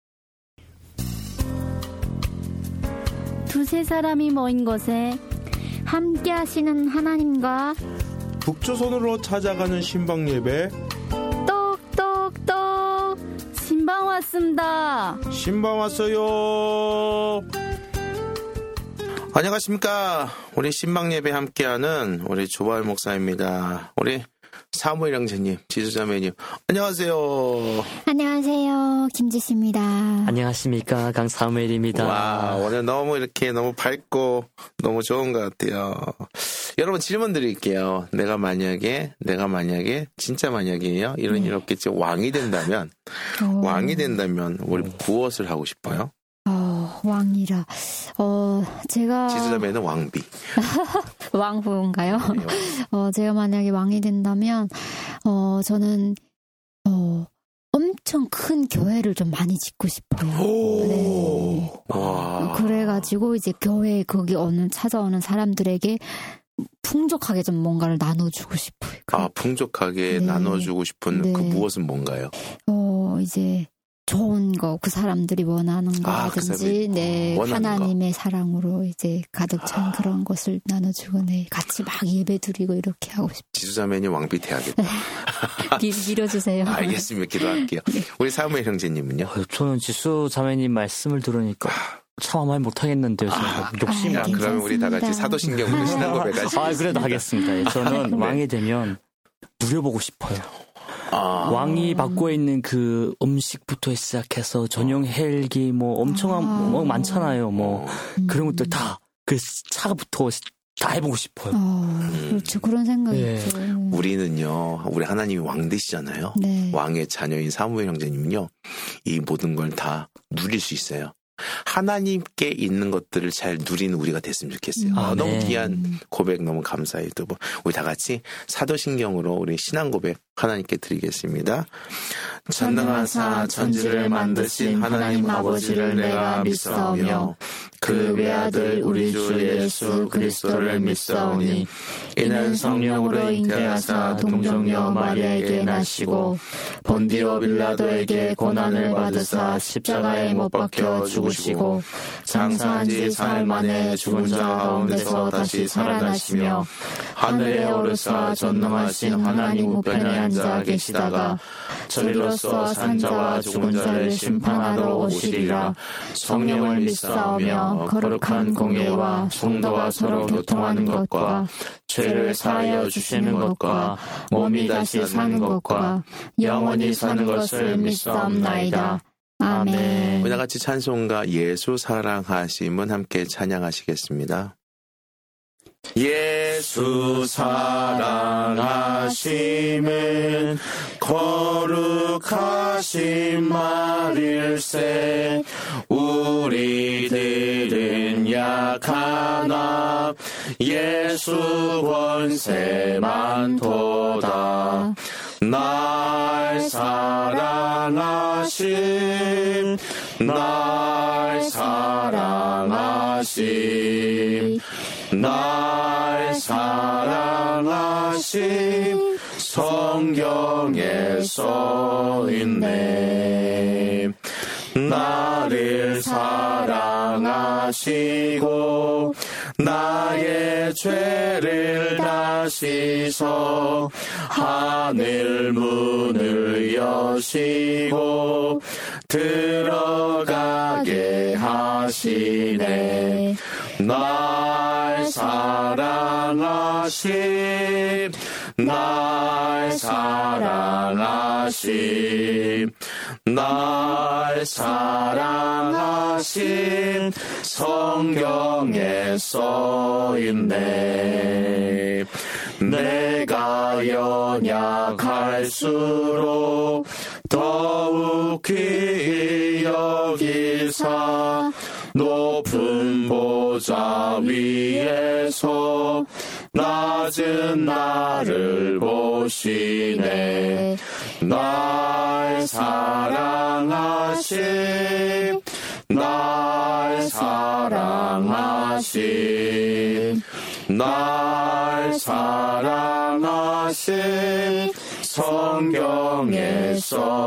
두세 사람이 모인 곳에 함께 하시는 하나님과 북조선으로 찾아가는 신방 예배 똑똑똑 신방 왔습니다. 신방 왔어요. 안녕하십니까. 우리 신방 예배 함께하는 우리 조발 목사입니다. 우리 사무엘 형제님, 지수자매님, 안녕하세요. 안녕하세요. 김지수입니다. 안녕하십니까. 강사무엘입니다. 와, 오늘 너무 이렇게 너무 밝고 너무 좋은 것 같아요. 여러분 질문 드릴게요. 내가 만약에, 내가 만약에, 진짜 만약이에요. 이런 네. 일 없겠죠. 왕이 된다면, 오. 왕이 된다면, 우리 무엇을 하고 싶어요? 어, 왕이라. 어, 제가. 지수자매는 왕비. 왕후인가요? 네, 어, 제가 만약에 왕이 된다면, 어, 저는, 어, 엄청 큰 교회를 좀 많이 짓고 싶어요. 네. 와. 그래가지고 이제 교회 거기 오는, 찾아오는 사람들에게 풍족하게 좀 뭔가를 나눠주고 싶어요. 아, 풍족하게 네. 나눠주고 싶은 네. 그 무엇은 뭔가요? 어, 이제, 좋은 거, 그 사람들이 원하는 아, 그 거라든지, 사람이, 네, 어, 원하는 하나님의 거. 사랑으로 이제 가득 찬 아. 그런 것을 나눠주고, 네, 같이 막 예배 드리고 이렇게 하고 싶어요. 지수자매님 왕빛해야겠다. 미, 밀어주세요. 알겠습니다. 기도할게요. 네. 우리 사무엘 형제님은요? 저는 지수자매님 말씀을 들으니까 참 아무 말 못하겠는데요. 아, 욕심이. 아, 그러면 우리 다 같이 사도신경으로 신앙 고백하시죠. 아, 그래도 하겠습니다. 저는 네. 왕이 되면 누려보고 싶어요. 아. 왕이 받고 있는 그 음식부터 시작해서 전용 헬기 뭐 엄청난 아. 뭐 많잖아요. 뭐 음. 그런 것들 다 그 차부터 다 해보고 싶어요. 아, 그렇죠. 그런 생각이 네. 있죠. 우리는요, 우리 하나님이 왕 되시잖아요. 네. 왕의 자녀인 사무엘 형제님은요, 이 모든 걸 다 누릴 수 있어요. 하나님께 있는 것들을 잘 누리는 우리가 됐으면 좋겠어요. 아, 아, 너무 네. 귀한 고백 너무 감사해요. 또 뭐 우리 다 같이 사도신경으로 우리 신앙 고백 하나님께 드리겠습니다. 전능하사 천지를 만드신 하나님 아버지를 내가 믿사오며 그 외아들 우리 주 예수 그리스도를 믿사오니 이는 성령으로 잉태하사 동정녀 마리아에게 나시고 본디오 빌라도에게 고난을 받으사 십자가에 못 박혀 죽으시고 장사한 지 사흘 만에 죽은 자 가운데서 다시 살아나시며 하늘에 오르사 전능하신 하나님 우편에 앉아 계시다가 저리로서 산 자와 죽은 자를 심판하러 오시리라. 성령을 믿사오며 거룩한 공예와 성도와 서로 교통하는 것과 죄를 사하여 주시는 것과 몸이 다시 사는 것과 영원히 사는 것을 믿사옵나이다. 아멘. 우리 다 같이 찬송가 예수 사랑하심은 함께 찬양하시겠습니다. 예수 사랑하심은 거룩하신 말일세. 우리들은 약하나 예수 권세 많도다. 날 사랑하심 날 사랑하심 날 사랑하심 성경에 써있네. 나를 사랑하시고 나의 죄를 다 씻어 하늘 문을 여시고 들어가게 하시네. 날 사랑하심 날 사랑하심 날 사랑하심 성경에 써있네. 내가 연약할수록 더욱 귀히 여기사 높은 보좌 위에서 낮은 나를 보시네. 날 사랑하심 날 사랑하심 날 사랑하심 성경에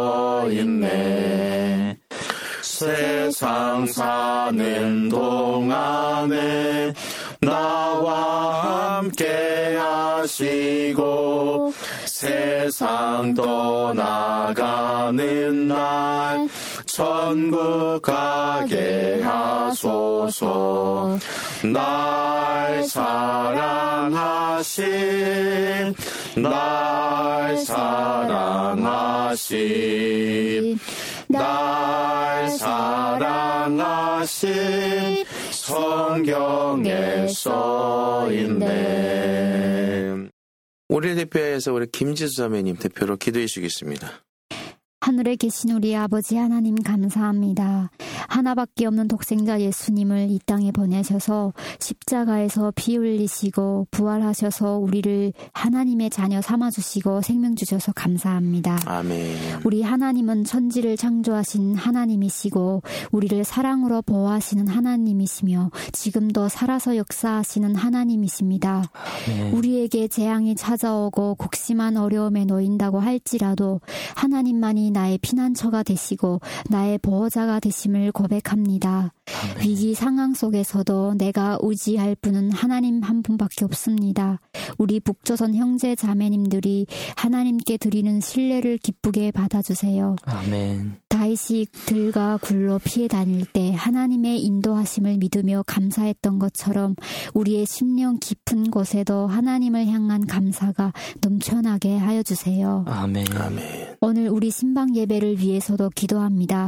써있네. 세상 사는 동안에 나와 함께 하시고 세상 떠나가는 날 천국 가게 하소서. 날 사랑하심 날 사랑하심 날 사랑하심 성경에 써있네. 우리 대표에서 우리 김지수 자매님 대표로 기도해 주시겠습니다. 하늘에 계신 우리 아버지 하나님 감사합니다. 하나밖에 없는 독생자 예수님을 이 땅에 보내셔서 십자가에서 피 흘리시고 부활하셔서 우리를 하나님의 자녀 삼아주시고 생명 주셔서 감사합니다. 아멘. 우리 하나님은 천지를 창조하신 하나님이시고 우리를 사랑으로 보호하시는 하나님이시며 지금도 살아서 역사하시는 하나님이십니다. 아멘. 우리에게 재앙이 찾아오고 극심한 어려움에 놓인다고 할지라도 하나님만이 나의 피난처가 되시고 나의 보호자가 되심을 고백합니다. 아멘. 위기 상황 속에서도 내가 의지할 분은 하나님 한 분밖에 없습니다. 우리 북조선 형제 자매님들이 하나님께 드리는 신뢰를 기쁘게 받아주세요. 아멘. 다윗이 들과 굴로 피해 다닐 때 하나님의 인도하심을 믿으며 감사했던 것처럼 우리의 심령 깊은 곳에도 하나님을 향한 감사가 넘쳐나게 하여 주세요. 아멘. 아멘. 오늘 우리 신방 예배를 위해서도 기도합니다.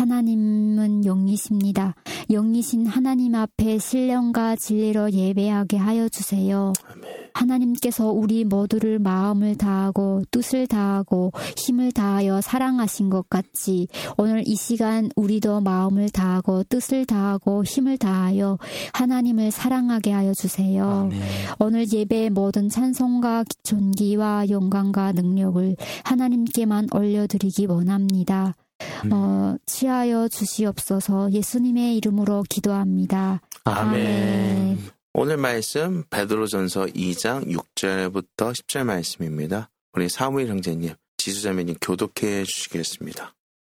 하나님은 영이십니다. 영이신 하나님 앞에 신령과 진리로 예배하게 하여 주세요. 아멘. 하나님께서 우리 모두를 마음을 다하고 뜻을 다하고 힘을 다하여 사랑하신 것 같이 오늘 이 시간 우리도 마음을 다하고 뜻을 다하고 힘을 다하여 하나님을 사랑하게 하여 주세요. 아멘. 오늘 예배의 모든 찬송과 존귀와 영광과 능력을 하나님께만 올려드리기 원합니다. 음. 어, 취하여 주시옵소서. 예수님의 이름으로 기도합니다. 아멘. 아멘. 오늘 말씀 베드로전서 이 장 육 절부터 십 절 말씀입니다. 우리 사무엘 형제님, 지수자매님 교독해 주시겠습니다.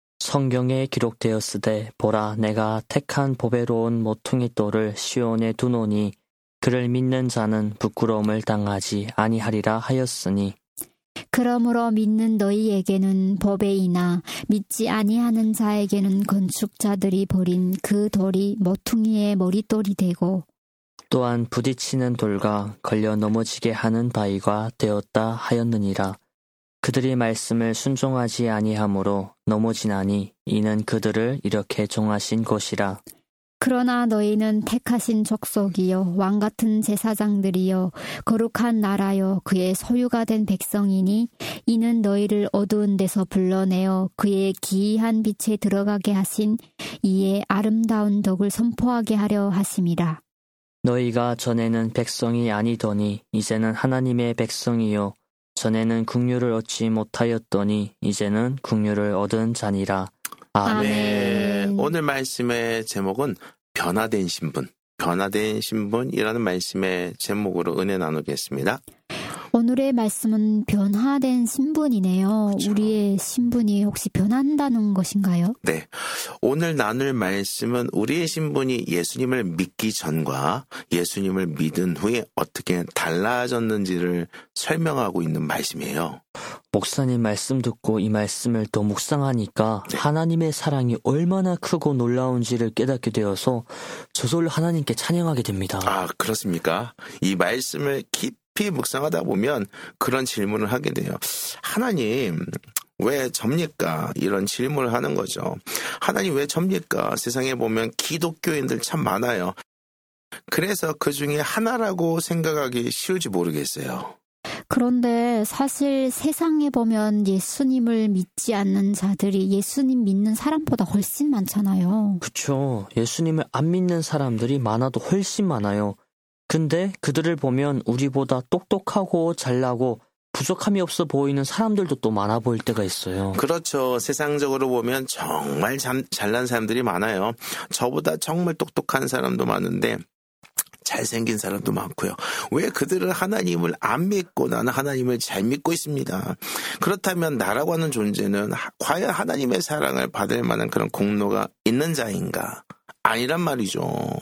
성경에 기록되었으되 보라 내가 택한 보배로운 모퉁이 돌을 시온에 두노니 그를 믿는 자는 부끄러움을 당하지 아니하리라 하였으니 그러므로 믿는 너희에게는 보배이나 믿지 아니하는 자에게는 건축자들이 버린 그 돌이 모퉁이의 머릿돌이 되고 또한 부딪히는 돌과 걸려 넘어지게 하는 바위가 되었다 하였느니라. 그들이 말씀을 순종하지 아니하므로 넘어지나니 이는 그들을 이렇게 정하신 것이라. 그러나 너희는 택하신 족속이요 왕같은 제사장들이요 거룩한 나라요 그의 소유가 된 백성이니 이는 너희를 어두운 데서 불러내어 그의 기이한 빛에 들어가게 하신 이의 아름다운 덕을 선포하게 하려 하심이라. 너희가 전에는 백성이 아니더니 이제는 하나님의 백성이요 전에는 긍휼을 얻지 못하였더니 이제는 긍휼을 얻은 자니라. 아멘. 아멘. 오늘 말씀의 제목은 변화된 신분, 변화된 신분이라는 말씀의 제목으로 은혜 나누겠습니다. 오늘의 말씀은 변화된 신분이네요. 그렇죠. 우리의 신분이 혹시 변한다는 것인가요? 네. 오늘 나눌 말씀은 우리의 신분이 예수님을 믿기 전과 예수님을 믿은 후에 어떻게 달라졌는지를 설명하고 있는 말씀이에요. 목사님 말씀 듣고 이 말씀을 더 묵상하니까 네. 하나님의 사랑이 얼마나 크고 놀라운지를 깨닫게 되어서 저절로 하나님께 찬양하게 됩니다. 아, 그렇습니까? 이 말씀을 깊이 묵상하다 보면 그런 질문을 하게 돼요. 하나님, 왜 접니까? 이런 질문을 하는 거죠. 하나님 왜 접니까? 세상에 보면 기독교인들 참 많아요. 그래서 그 중에 하나라고 생각하기 쉬울지 모르겠어요. 그런데 사실 세상에 보면 예수님을 믿지 않는 자들이 예수님 믿는 사람보다 훨씬 많잖아요. 그렇죠. 예수님을 안 믿는 사람들이 많아도 훨씬 많아요. 근데 그들을 보면 우리보다 똑똑하고 잘나고 부족함이 없어 보이는 사람들도 또 많아 보일 때가 있어요. 그렇죠. 세상적으로 보면 정말 참, 잘난 사람들이 많아요. 저보다 정말 똑똑한 사람도 많은데 잘생긴 사람도 많고요. 왜 그들은 하나님을 안 믿고 나는 하나님을 잘 믿고 있습니다. 그렇다면 나라고 하는 존재는 과연 하나님의 사랑을 받을 만한 그런 공로가 있는 자인가? 아니란 말이죠.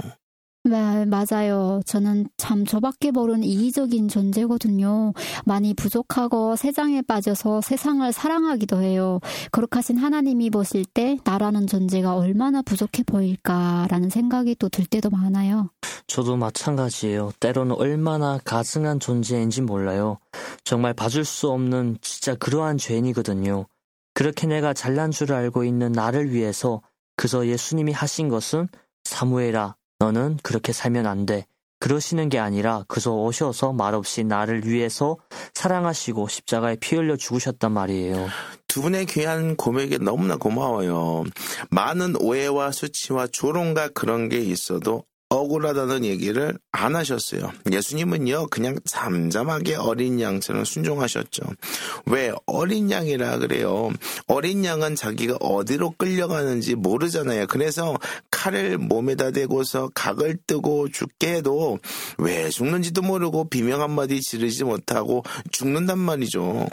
네, 맞아요. 저는 참 저밖에 모르는 이기적인 존재거든요. 많이 부족하고 세상에 빠져서 세상을 사랑하기도 해요. 거룩하신 하나님이 보실 때 나라는 존재가 얼마나 부족해 보일까라는 생각이 또 들 때도 많아요. 저도 마찬가지예요. 때로는 얼마나 가증한 존재인지 몰라요. 정말 봐줄 수 없는 진짜 그러한 죄인이거든요. 그렇게 내가 잘난 줄 알고 있는 나를 위해서 그저 예수님이 하신 것은 사무엘아 너는 그렇게 살면 안 돼. 그러시는 게 아니라 그저 오셔서 말없이 나를 위해서 사랑하시고 십자가에 피 흘려 죽으셨단 말이에요. 두 분의 귀한 고백에 너무나 고마워요. 많은 오해와 수치와 조롱과 그런 게 있어도 억울하다는 얘기를 안 하셨어요. 예수님은요 그냥 잠잠하게 어린 양처럼 순종하셨죠. 왜 어린 양이라 그래요? 어린 양은 자기가 어디로 끌려가는지 모르잖아요. 그래서 칼을 몸에다 대고서 각을 뜨고 죽게 해도 왜 죽는지도 모르고 비명 한마디 지르지 못하고 죽는단 말이죠.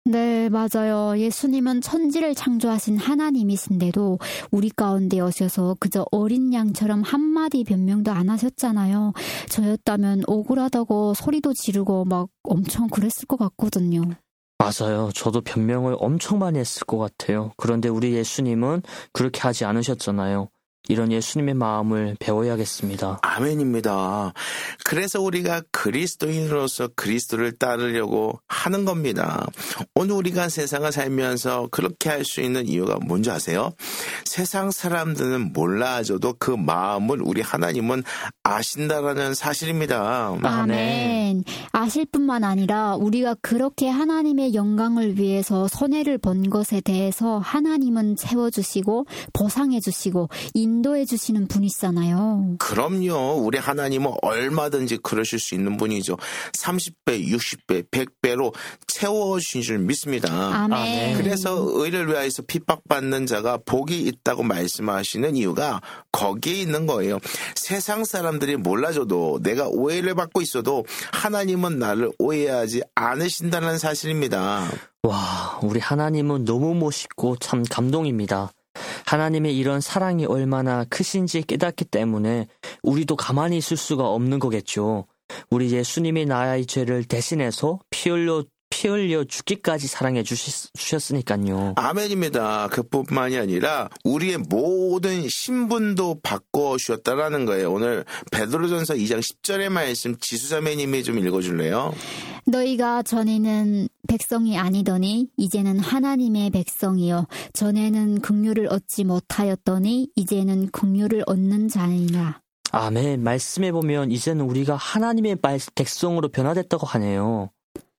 네, 맞아요. 예수님은 천지를 창조하신 하나님이신데도 우리 가운데 오셔서 그저 어린 양처럼 한마디 변명도 안 하셨잖아요. 저였다면 억울하다고 소리도 지르고 막 엄청 그랬을 것 같거든요. 맞아요. 저도 변명을 엄청 많이 했을 것 같아요. 그런데 우리 예수님은 그렇게 하지 않으셨잖아요. 이런 예수님의 마음을 배워야겠습니다. 아멘입니다. 그래서 우리가 그리스도인으로서 그리스도를 따르려고 하는 겁니다. 오늘 우리가 세상을 살면서 그렇게 할 수 있는 이유가 뭔지 아세요? 세상 사람들은 몰라줘도 그 마음을 우리 하나님은 아신다라는 사실입니다. 아멘. 아실 뿐만 아니라 우리가 그렇게 하나님의 영광을 위해서 손해를 본 것에 대해서 하나님은 채워주시고 보상해주시고 인도해 주시는 분이잖아요. 그럼요. 우리 하나님은 얼마든지 그러실 수 있는 분이죠. 삼십 배, 육십 배, 백 배로 채워주신 줄 믿습니다. 아멘. 그래서 의를 위하여서 핍박받는 자가 복이 있다고 말씀하시는 이유가 거기에 있는 거예요. 세상 사람들이 몰라줘도 내가 오해를 받고 있어도 하나님은 나를 오해하지 않으신다는 사실입니다. 와, 우리 하나님은 너무 멋있고 참 감동입니다. 하나님의 이런 사랑이 얼마나 크신지 깨닫기 때문에 우리도 가만히 있을 수가 없는 거겠죠. 우리 예수님이 나의 죄를 대신해서 피 흘려 피 흘려 죽기까지 사랑해 주시, 주셨으니까요. 아멘입니다. 그뿐만이 아니라 우리의 모든 신분도 바꿔주셨다라는 거예요. 오늘 베드로전서 이 장 십 절의 말씀 지수자매님이 좀 읽어줄래요? 너희가 전에는 백성이 아니더니 이제는 하나님의 백성이요 전에는 긍휼을 얻지 못하였더니 이제는 긍휼을 얻는 자이나. 아멘. 말씀해 보면 이제는 우리가 하나님의 백성으로 변화됐다고 하네요.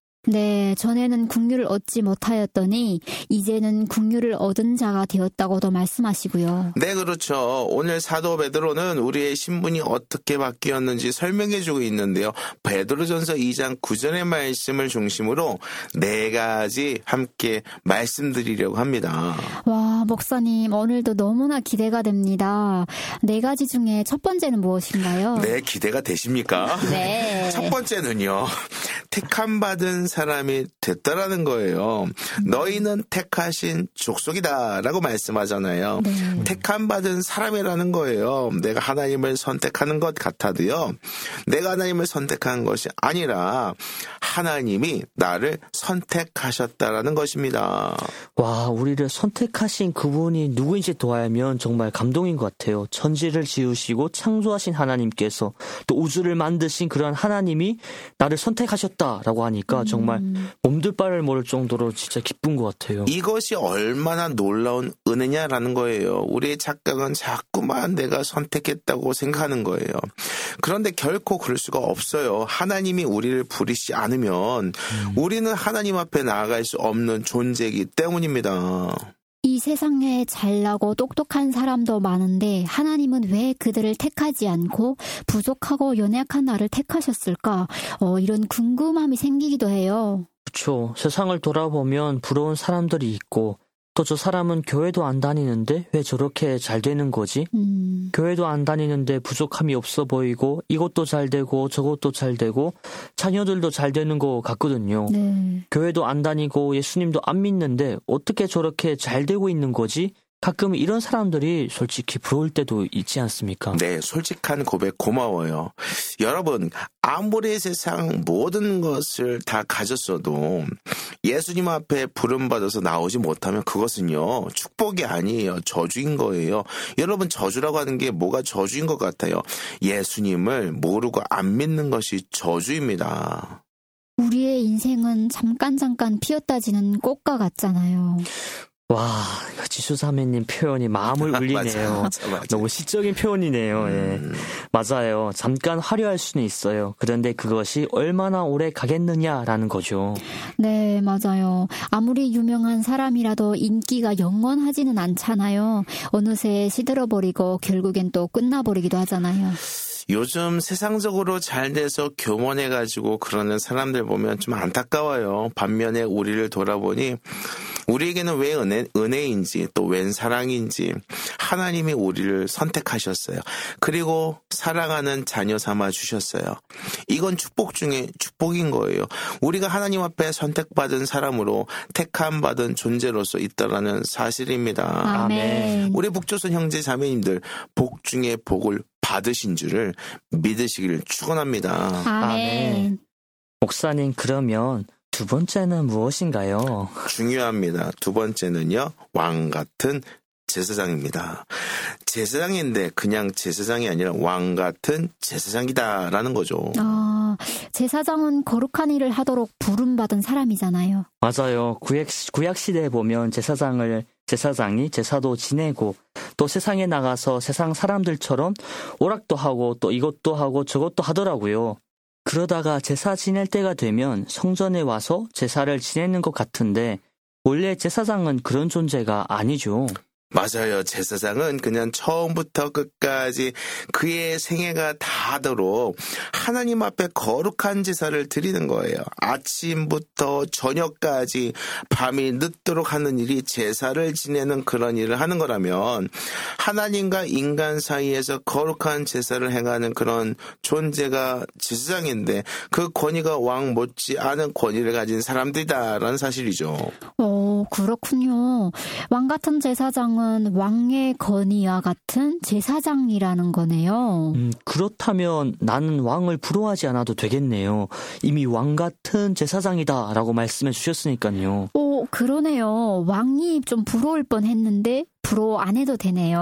네, 전에는 긍휼을 얻지 못하였더니 이제는 긍휼을 얻은 자가 되었다고도 말씀하시고요. 네, 그렇죠. 오늘 사도 베드로는 우리의 신분이 어떻게 바뀌었는지 설명해주고 있는데요. 베드로전서 이 장 구 절의 말씀을 중심으로 네 가지 함께 말씀드리려고 합니다. 와, 목사님 오늘도 너무나 기대가 됩니다. 네 가지 중에 첫 번째는 무엇인가요? 네, 기대가 되십니까? 네. 첫 번째는요. 택함 받은 사람이 됐다라는 거예요. 너희는 택하신 족속이다라고 말씀하잖아요. 네. 택함 받은 사람이라는 거예요. 내가 하나님을 선택하는 것 같아도요. 내가 하나님을 선택한 것이 아니라 하나님이 나를 선택하셨다라는 것입니다. 와, 우리를 선택하신 그분이 누구인지 더 알면 정말 감동인 것 같아요. 천지를 지으시고 창조하신 하나님께서 또 우주를 만드신 그런 하나님이 나를 선택하셨다라고 하니까 정말 정말 몸둘 바를 모를 정도로 진짜 기쁜 것 같아요. 이것이 얼마나 놀라운 은혜냐라는 거예요. 우리의 착각은 자꾸만 내가 선택했다고 생각하는 거예요. 그런데 결코 그럴 수가 없어요. 하나님이 우리를 부르시지 않으면 음. 우리는 하나님 앞에 나아갈 수 없는 존재이기 때문입니다. 이 세상에 잘나고 똑똑한 사람도 많은데 하나님은 왜 그들을 택하지 않고 부족하고 연약한 나를 택하셨을까? 어, 이런 궁금함이 생기기도 해요. 그렇죠. 세상을 돌아보면 부러운 사람들이 있고 또 저 사람은 교회도 안 다니는데 왜 저렇게 잘 되는 거지? 음. 교회도 안 다니는데 부족함이 없어 보이고 이것도 잘 되고 저것도 잘 되고 자녀들도 잘 되는 것 같거든요. 네. 교회도 안 다니고 예수님도 안 믿는데 어떻게 저렇게 잘 되고 있는 거지? 가끔 이런 사람들이 솔직히 부러울 때도 있지 않습니까? 네, 솔직한 고백 고마워요. 여러분, 아무리 세상 모든 것을 다 가졌어도 예수님 앞에 부름받아서 나오지 못하면 그것은요, 축복이 아니에요. 저주인 거예요. 여러분, 저주라고 하는 게 뭐가 저주인 것 같아요. 예수님을 모르고 안 믿는 것이 저주입니다. 우리의 인생은 잠깐 잠깐 피었다 지는 꽃과 같잖아요. 와, 지수사매님 표현이 마음을 울리네요. 맞아, 맞아, 맞아. 너무 시적인 표현이네요. 음. 예. 맞아요. 잠깐 화려할 수는 있어요. 그런데 그것이 얼마나 오래 가겠느냐라는 거죠. 네, 맞아요. 아무리 유명한 사람이라도 인기가 영원하지는 않잖아요. 어느새 시들어버리고 결국엔 또 끝나버리기도 하잖아요. 요즘 세상적으로 잘 돼서 교만해가지고 그러는 사람들 보면 좀 안타까워요. 반면에 우리를 돌아보니 우리에게는 왜 은혜, 은혜인지 또 웬 사랑인지 하나님이 우리를 선택하셨어요. 그리고 사랑하는 자녀 삼아 주셨어요. 이건 축복 중에 축복인 거예요. 우리가 하나님 앞에 선택받은 사람으로 택함 받은 존재로서 있다라는 사실입니다. 아멘. 우리 북조선 형제 자매님들 복 중에 복을 받으신 줄을 믿으시기를 축원합니다. 아멘. 목사님, 그러면 두 번째는 무엇인가요? 중요합니다. 두 번째는요, 왕 같은 제사장입니다. 제사장인데 그냥 제사장이 아니라 왕 같은 제사장이다라는 거죠. 아, 제사장은 거룩한 일을 하도록 부름받은 사람이잖아요. 맞아요. 구약, 구약 시대에 보면 제사장을 제사장이 제사도 지내고 또 세상에 나가서 세상 사람들처럼 오락도 하고 또 이것도 하고 저것도 하더라고요. 그러다가 제사 지낼 때가 되면 성전에 와서 제사를 지내는 것 같은데 원래 제사장은 그런 존재가 아니죠. 맞아요. 제사장은 그냥 처음부터 끝까지 그의 생애가 닿도록 하나님 앞에 거룩한 제사를 드리는 거예요. 아침부터 저녁까지 밤이 늦도록 하는 일이 제사를 지내는 그런 일을 하는 거라면 하나님과 인간 사이에서 거룩한 제사를 행하는 그런 존재가 제사장인데 그 권위가 왕 못지 않은 권위를 가진 사람들이다라는 사실이죠. 어, 그렇군요. 왕 같은 제사장은 왕의 건의와 같은 제사장이라는 거네요. 음, 그렇다면 나는 왕을 부러워하지 않아도 되겠네요. 이미 왕 같은 제사장이다 라고 말씀해 주셨으니까요. 오, 그러네요. 왕이 좀 부러울 뻔했는데 부러워 안 해도 되네요.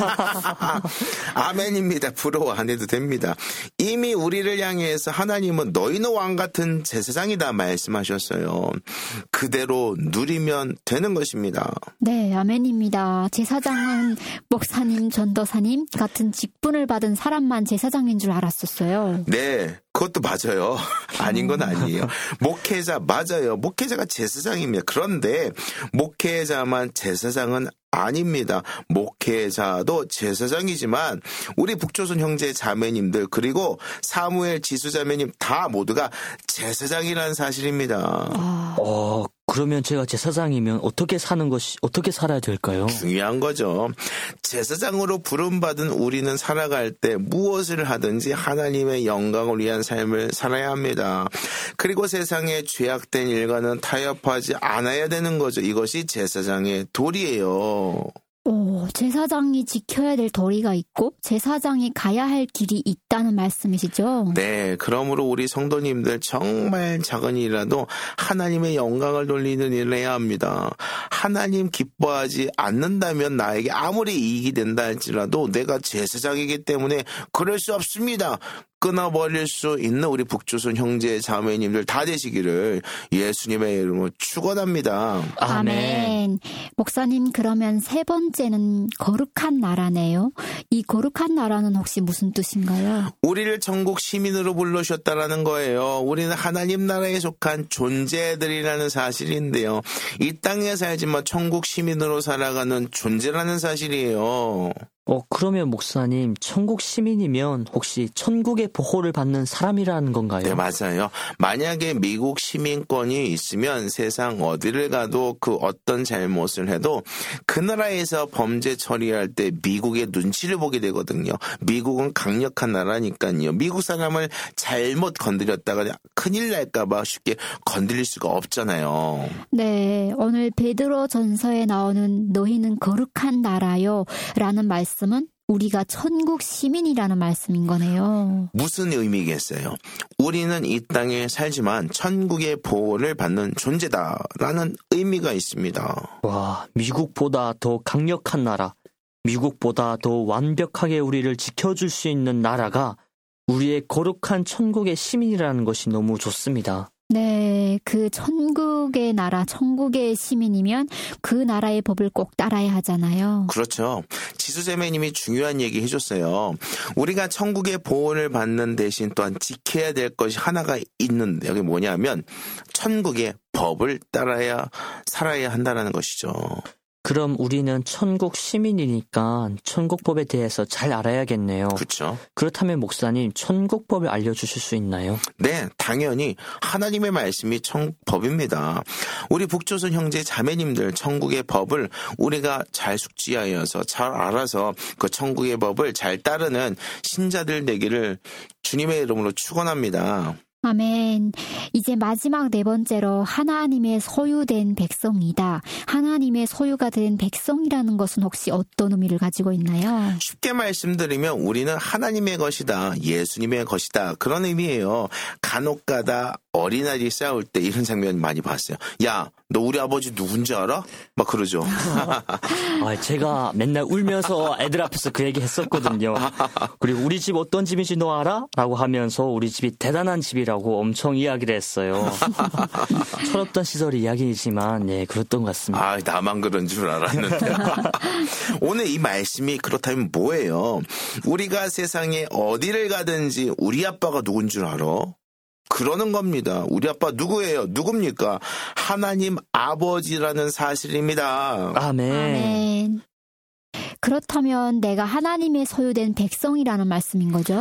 아멘입니다. 부러워 안 해도 됩니다. 이미 우리를 향해서 하나님은 너희는 왕 같은 제사장이다 말씀하셨어요. 그대로 누리면 되는 것입니다. 네, 아멘입니다. 제사장은 목사님, 전도사님 같은 직분을 받은 사람만 제사장인 줄 알았었어요. 네, 그것도 맞아요. 아닌 건 아니에요. 목회자 맞아요. 목회자가 제사장입니다. 그런데 목회자만 제사장은 아닙니다. 목회자도 제사장이지만 우리 북조선 형제 자매님들 그리고 사무엘 지수자매님 다 모두가 제사장이라는 사실입니다. 아... 어, 그러면 제가 제사장이면 어떻게 사는 것이 어떻게 살아야 될까요? 중요한 거죠. 제사장으로 부름받은 우리는 살아갈 때 무엇을 하든지 하나님의 영광을 위한 삶을 살아야 합니다. 그리고 세상에 죄악된 일과는 타협하지 않아야 되는 거죠. 이것이 제사장의 도리예요. 오, 제사장이 지켜야 될 도리가 있고 제사장이 가야 할 길이 있다는 말씀이시죠? 네, 그러므로 우리 성도님들 정말 작은 일이라도 하나님의 영광을 돌리는 일을 해야 합니다. 하나님 기뻐하지 않는다면 나에게 아무리 이익이 된다 할지라도 내가 제사장이기 때문에 그럴 수 없습니다. 끊어버릴 수 있는 우리 북조선 형제 자매님들 다 되시기를 예수님의 이름으로 축원합니다. 아멘. 목사님, 그러면 세 번째는 거룩한 나라네요. 이 거룩한 나라는 혹시 무슨 뜻인가요? 우리를 천국 시민으로 부르셨다라는 거예요. 우리는 하나님 나라에 속한 존재들이라는 사실인데요. 이 땅에 살지만 천국 시민으로 살아가는 존재라는 사실이에요. 어, 그러면 목사님, 천국 시민이면 혹시 천국의 보호를 받는 사람이라는 건가요? 네, 맞아요. 만약에 미국 시민권이 있으면 세상 어디를 가도 그 어떤 잘못을 해도 그 나라에서 범죄 처리할 때 미국의 눈치를 보게 되거든요. 미국은 강력한 나라니까요. 미국 사람을 잘못 건드렸다가 큰일 날까봐 쉽게 건드릴 수가 없잖아요. 네, 오늘 베드로 전서에 나오는 너희는 거룩한 나라요 라는 말씀 말씀은 우리가 천국 시민이라는 말씀인 거네요. 무슨 의미겠어요? 우리는 이 땅에 살지만 천국의 보호를 받는 존재다라는 의미가 있습니다. 와, 미국보다 더 강력한 나라, 미국보다 더 완벽하게 우리를 지켜줄 수 있는 나라가 우리의 거룩한 천국의 시민이라는 것이 너무 좋습니다. 네, 그 천국의 나라, 천국의 시민이면 그 나라의 법을 꼭 따라야 하잖아요. 그렇죠. 지수자매님이 중요한 얘기 해줬어요. 우리가 천국의 보호를 받는 대신 또한 지켜야 될 것이 하나가 있는데 여기 뭐냐면 천국의 법을 따라야 살아야 한다는 것이죠. 그럼 우리는 천국 시민이니까 천국법에 대해서 잘 알아야겠네요. 그렇죠. 그렇다면 목사님, 천국법을 알려주실 수 있나요? 네, 당연히 하나님의 말씀이 천국법입니다. 우리 북조선 형제 자매님들 천국의 법을 우리가 잘 숙지하여서 잘 알아서 그 천국의 법을 잘 따르는 신자들 되기를 주님의 이름으로 축원합니다. 아멘. 이제 마지막 네 번째로 하나님의 소유된 백성이다. 하나님의 소유가 된 백성이라는 것은 혹시 어떤 의미를 가지고 있나요? 쉽게 말씀드리면 우리는 하나님의 것이다. 예수님의 것이다. 그런 의미예요. 간혹가다 어린아이들이 싸울 때 이런 장면 많이 봤어요. 야, 너 우리 아버지 누군지 알아? 막 그러죠. 아, 제가 맨날 울면서 애들 앞에서 그 얘기 했었거든요. 그리고 우리 집 어떤 집인지 너 알아? 라고 하면서 우리 집이 대단한 집이라고 엄청 이야기를 했어요. 철없던 시절의 이야기이지만 예, 그랬던 것 같습니다. 아, 나만 그런 줄 알았는데. 오늘 이 말씀이 그렇다면 뭐예요? 우리가 세상에 어디를 가든지 우리 아빠가 누군 줄 알아? 그러는 겁니다. 우리 아빠 누구예요? 누굽니까? 하나님 아버지라는 사실입니다. 아멘. 아멘. 그렇다면 내가 하나님의 소유된 백성이라는 말씀인 거죠?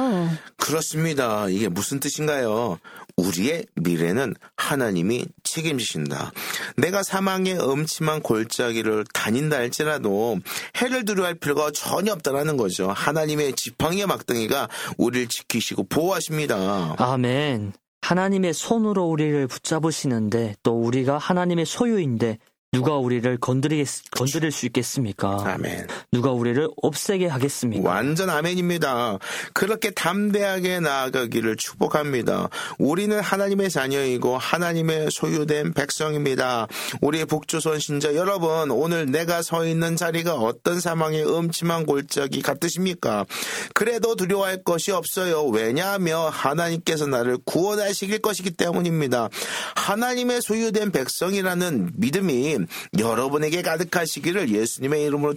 그렇습니다. 이게 무슨 뜻인가요? 우리의 미래는 하나님이 책임지신다. 내가 사망의 음침한 골짜기를 다닌다 할지라도 해를 두려워할 필요가 전혀 없다라는 거죠. 하나님의 지팡이의 막덩이가 우리를 지키시고 보호하십니다. 아멘. 하나님의 손으로 우리를 붙잡으시는데 또 우리가 하나님의 소유인데 누가 우리를 건드리겠, 건드릴 수 있겠습니까? 아멘. 누가 우리를 없애게 하겠습니까? 완전 아멘입니다. 그렇게 담대하게 나아가기를 축복합니다. 우리는 하나님의 자녀이고 하나님의 소유된 백성입니다. 우리 북조선 신자 여러분, 오늘 내가 서 있는 자리가 어떤 사망의 음침한 골짜기 같으십니까? 그래도 두려워할 것이 없어요. 왜냐하면 하나님께서 나를 구원하시길 것이기 때문입니다. 하나님의 소유된 백성이라는 믿음이 여러분에게 가득하시기를 예수님의 이름으로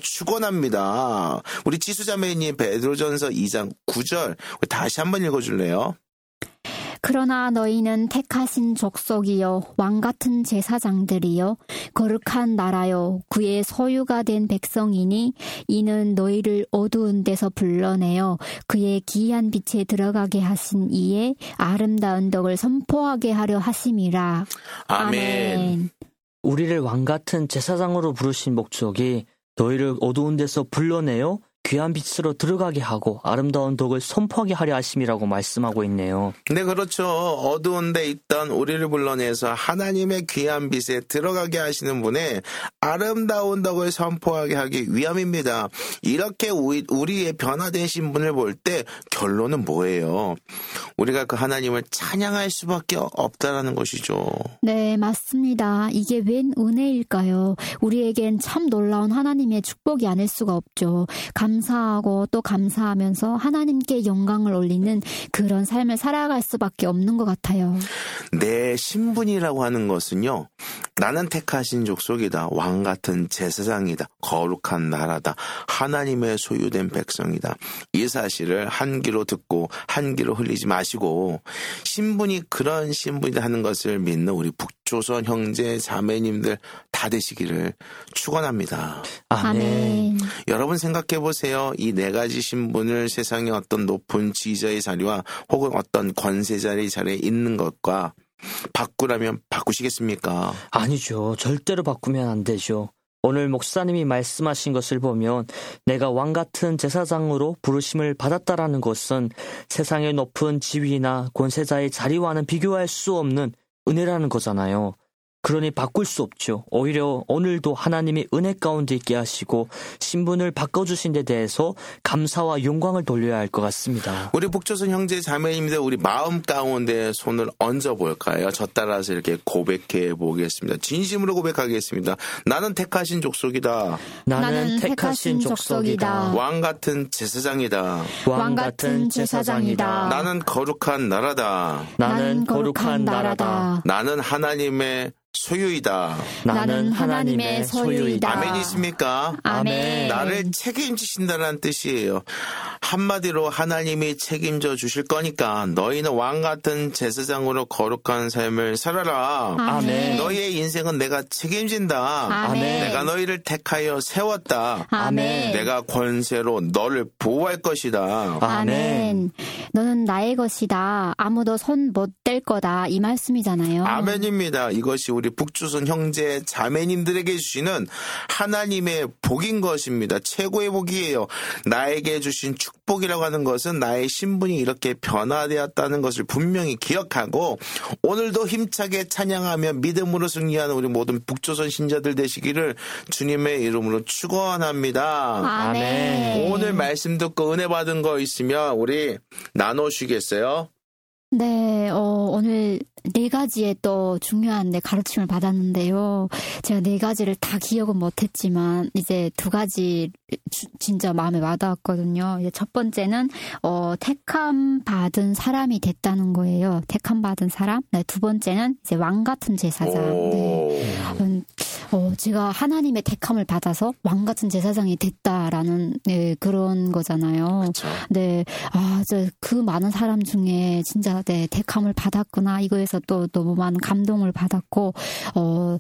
축원합니다. 우리 지수자매님 베드로전서 이 장 구 절 다시 한번 읽어줄래요? 그러나 너희는 택하신 족속이요 왕같은 제사장들이요 거룩한 나라요 그의 소유가 된 백성이니 이는 너희를 어두운 데서 불러내어 그의 기이한 빛에 들어가게 하신 이의 아름다운 덕을 선포하게 하려 하심이라. 아멘. 아멘. 우리를 왕같은 제사장으로 부르신 목적이 너희를 어두운 데서 불러내어 귀한 빛으로 들어가게 하고 아름다운 덕을 선포하게 하려 하심이라고 말씀하고 있네요. 네, 그렇죠. 어두운 데 있던 우리를 불러내서 하나님의 귀한 빛에 들어가게 하시는 분의 아름다운 덕을 선포하게 하기 위함입니다. 이렇게 우리, 우리의 변화되신 분을 볼 때 결론은 뭐예요? 우리가 그 하나님을 찬양할 수밖에 없다라는 것이죠. 네, 맞습니다. 이게 웬 은혜일까요? 우리에겐 참 놀라운 하나님의 축복이 아닐 수가 없죠. 감사하고 또 감사하면서 하나님께 영광을 올리는 그런 삶을 살아갈 수밖에 없는 것 같아요. 내 신분이라고 하는 것은요. 나는 택하신 족속이다. 왕같은 제사장이다. 거룩한 나라다. 하나님의 소유된 백성이다. 이 사실을 한 귀로 듣고 한 귀로 흘리지 마시고 신분이 그런 신분이다 하는 것을 믿는 우리 북조선 형제 자매님들 다 되시기를 축원합니다. 아멘. 아멘. 여러분 생각해 보세요. 이 네 가지 신분을 세상의 어떤 높은 지휘자의 자리와 혹은 어떤 권세 자리 자리에 있는 것과 바꾸라면 바꾸시겠습니까? 아니죠. 절대로 바꾸면 안 되죠. 오늘 목사님이 말씀하신 것을 보면 내가 왕같은 제사장으로 부르심을 받았다라는 것은 세상의 높은 지위나 권세자의 자리와는 비교할 수 없는 은혜라는 거잖아요. 그러니 바꿀 수 없죠. 오히려 오늘도 하나님이 은혜 가운데 있게 하시고 신분을 바꿔주신 데 대해서 감사와 영광을 돌려야 할 것 같습니다. 우리 북조선 형제 자매님들 우리 마음 가운데 손을 얹어볼까요? 저 따라서 이렇게 고백해 보겠습니다. 진심으로 고백하겠습니다. 나는 택하신 족속이다. 나는 택하신 족속이다. 왕같은 제사장이다. 왕같은 제사장이다. 나는 거룩한 나라다. 나는 거룩한 나라다. 나는 하나님의 소유이다. 나는 하나님의 소유이다. 아멘 있습니까? 아멘. 나를 책임지신다는 뜻이에요. 한마디로 하나님이 책임져 주실 거니까 너희는 왕 같은 제사장으로 거룩한 삶을 살아라. 아멘. 너희의 인생은 내가 책임진다. 아멘. 내가 너희를 택하여 세웠다. 아멘. 내가 권세로 너를 보호할 것이다. 아멘. 너는 나의 것이다. 아무도 손 못 댈 거다. 이 말씀이잖아요. 아멘입니다. 이것이 우리 북조선 형제 자매님들에게 주시는 하나님의 복인 것입니다. 최고의 복이에요. 나에게 주신 축복이라고 하는 것은 나의 신분이 이렇게 변화되었다는 것을 분명히 기억하고 오늘도 힘차게 찬양하며 믿음으로 승리하는 우리 모든 북조선 신자들 되시기를 주님의 이름으로 축원합니다. 아멘. 오늘 말씀 듣고 은혜 받은 거 있으면 우리 나눠주시겠어요? 네, 어, 오늘 네 가지의 또 중요한 네, 가르침을 받았는데요. 제가 네 가지를 다 기억은 못했지만 이제 두 가지 주, 진짜 마음에 와닿았거든요. 이제 첫 번째는 어, 택함 받은 사람이 됐다는 거예요. 택함 받은 사람. 네, 두 번째는 이제 왕 같은 제사장. 네. 음, 어, 제가 하나님의 택함을 받아서 왕 같은 제사장이 됐다라는 네, 그런 거잖아요. 그렇죠. 네, 아, 저 그 많은 사람 중에 진짜 네, 택함을 받았구나. 이거에서 또 너무 많은 감동을 받았고, 어,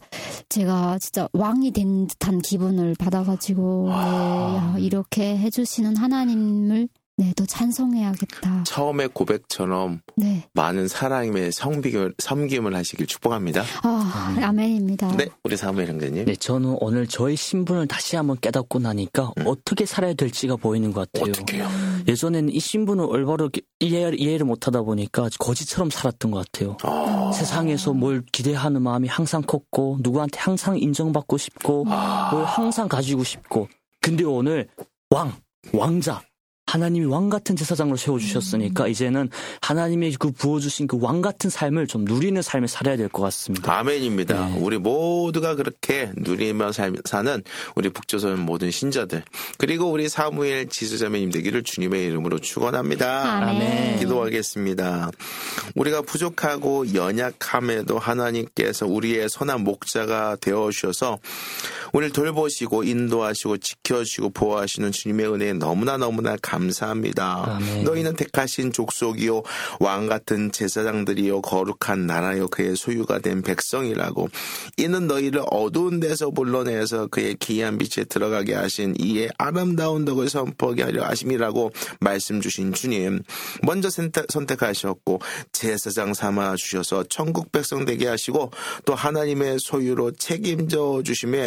제가 진짜 왕이 된 듯한 기분을 받아가지고, 네, 야, 이렇게 해주시는 하나님을 네, 또 찬송해야겠다. 처음에 고백처럼 네. 많은 사랑의 성비를, 섬김을 하시길 축복합니다. 아, 아멘입니다. 네, 우리 사무엘 형제님. 네, 저는 오늘 저의 신분을 다시 한번 깨닫고 나니까 음. 어떻게 살아야 될지가 보이는 것 같아요. 어떻게요? 예전에는 이 신분을 올바로 이해, 이해를 못하다 보니까 거지처럼 살았던 것 같아요. 아. 세상에서 뭘 기대하는 마음이 항상 컸고 누구한테 항상 인정받고 싶고 아. 뭘 항상 가지고 싶고 근데 오늘 왕, 왕자 하나님이 왕 같은 제사장으로 세워주셨으니까 이제는 하나님이 그 부어주신 그 왕 같은 삶을 좀 누리는 삶을 살아야 될 것 같습니다. 아멘입니다. 네. 우리 모두가 그렇게 누리며 살, 사는 우리 북조선 모든 신자들 그리고 우리 사무엘 지수자매님 되기를 주님의 이름으로 축원합니다. 아멘. 기도하겠습니다. 우리가 부족하고 연약함에도 하나님께서 우리의 선한 목자가 되어주셔서 우리를 돌보시고 인도하시고 지켜주시고 보호하시는 주님의 은혜에 너무나 너무나 감사합니다. 아멘. 너희는 택하신 족속이요 왕 같은 제사장들이요 거룩한 나라요 그의 소유가 된 백성이라고 이는 너희를 어두운 데서 불러내서 그의 기이한 빛에 들어가게 하신 이의 아름다운 덕을 선포하게 하려 하심이라고 말씀 주신 주님 먼저 선택, 선택하셨고 제사장 삼아 주셔서 천국 백성 되게 하시고 또 하나님의 소유로 책임져 주심에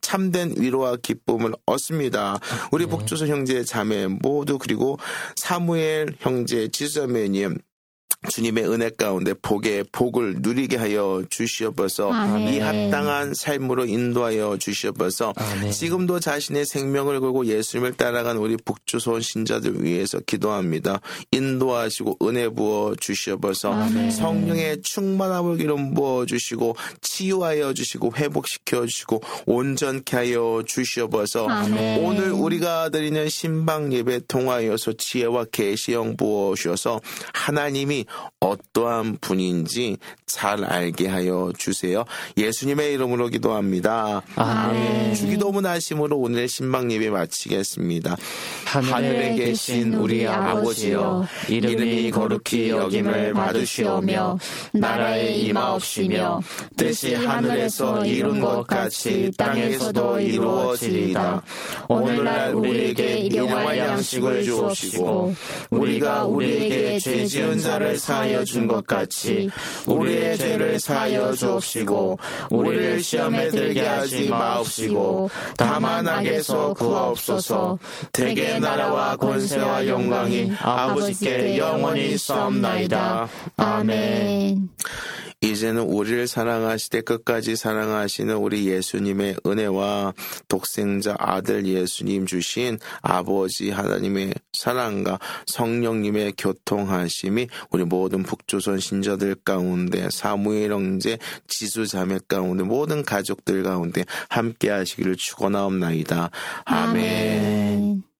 참된 위로와 기쁨을 얻습니다. 우리 북조선 형제 자매 모두 그리고 사무엘 형제 지수자매님 주님의 은혜 가운데 복의 복을 누리게 하여 주시옵소서. 아멘. 이 합당한 삶으로 인도하여 주시옵소서. 아멘. 지금도 자신의 생명을 걸고 예수님을 따라간 우리 북조선 신자들 위해서 기도합니다. 인도하시고 은혜 부어 주시옵소서. 아멘. 성령의 충만함을 기름 부어 주시고 치유하여 주시고 회복시켜 주시고 온전케 하여 주시옵소서. 아멘. 오늘 우리가 드리는 신방 예배 통하여서 지혜와 계시형 부어 주셔서 하나님이 어떠한 분인지 잘 알게 하여 주세요. 예수님의 이름으로 기도합니다. 아멘. 주기도문 하심으로 오늘 신방 예배 마치겠습니다. 하늘에 하늘에 계신 우리 아버지여 이름이 거룩히 여김을 받으시오며 나라에 임하옵시며 뜻이 하늘에서 이룬 것 같이 땅에서도 이루어지리이다. 오늘날 우리에게 일용할 양식을 주옵시고 우리가 우리에게 죄 지은 자를 사하여 준 것 같이 우리의 죄를 사하여 주옵시고 우리를 시험에 들게 하지 마옵시고 다만 악에서 구하옵소서. 대개 나라와 권세와 영광이 아버지께 영원히 있사옵나이다. 아멘. 이제는 우리를 사랑하시되 끝까지 사랑하시는 우리 예수님의 은혜와 독생자 아들 예수님 주신 아버지 하나님의 사랑과 성령님의 교통하심이 우리 모든 북조선 신자들 가운데 사무엘 형제 지수 자매 가운데 모든 가족들 가운데 함께 하시기를 축원하옵나이다. 아멘. 아멘.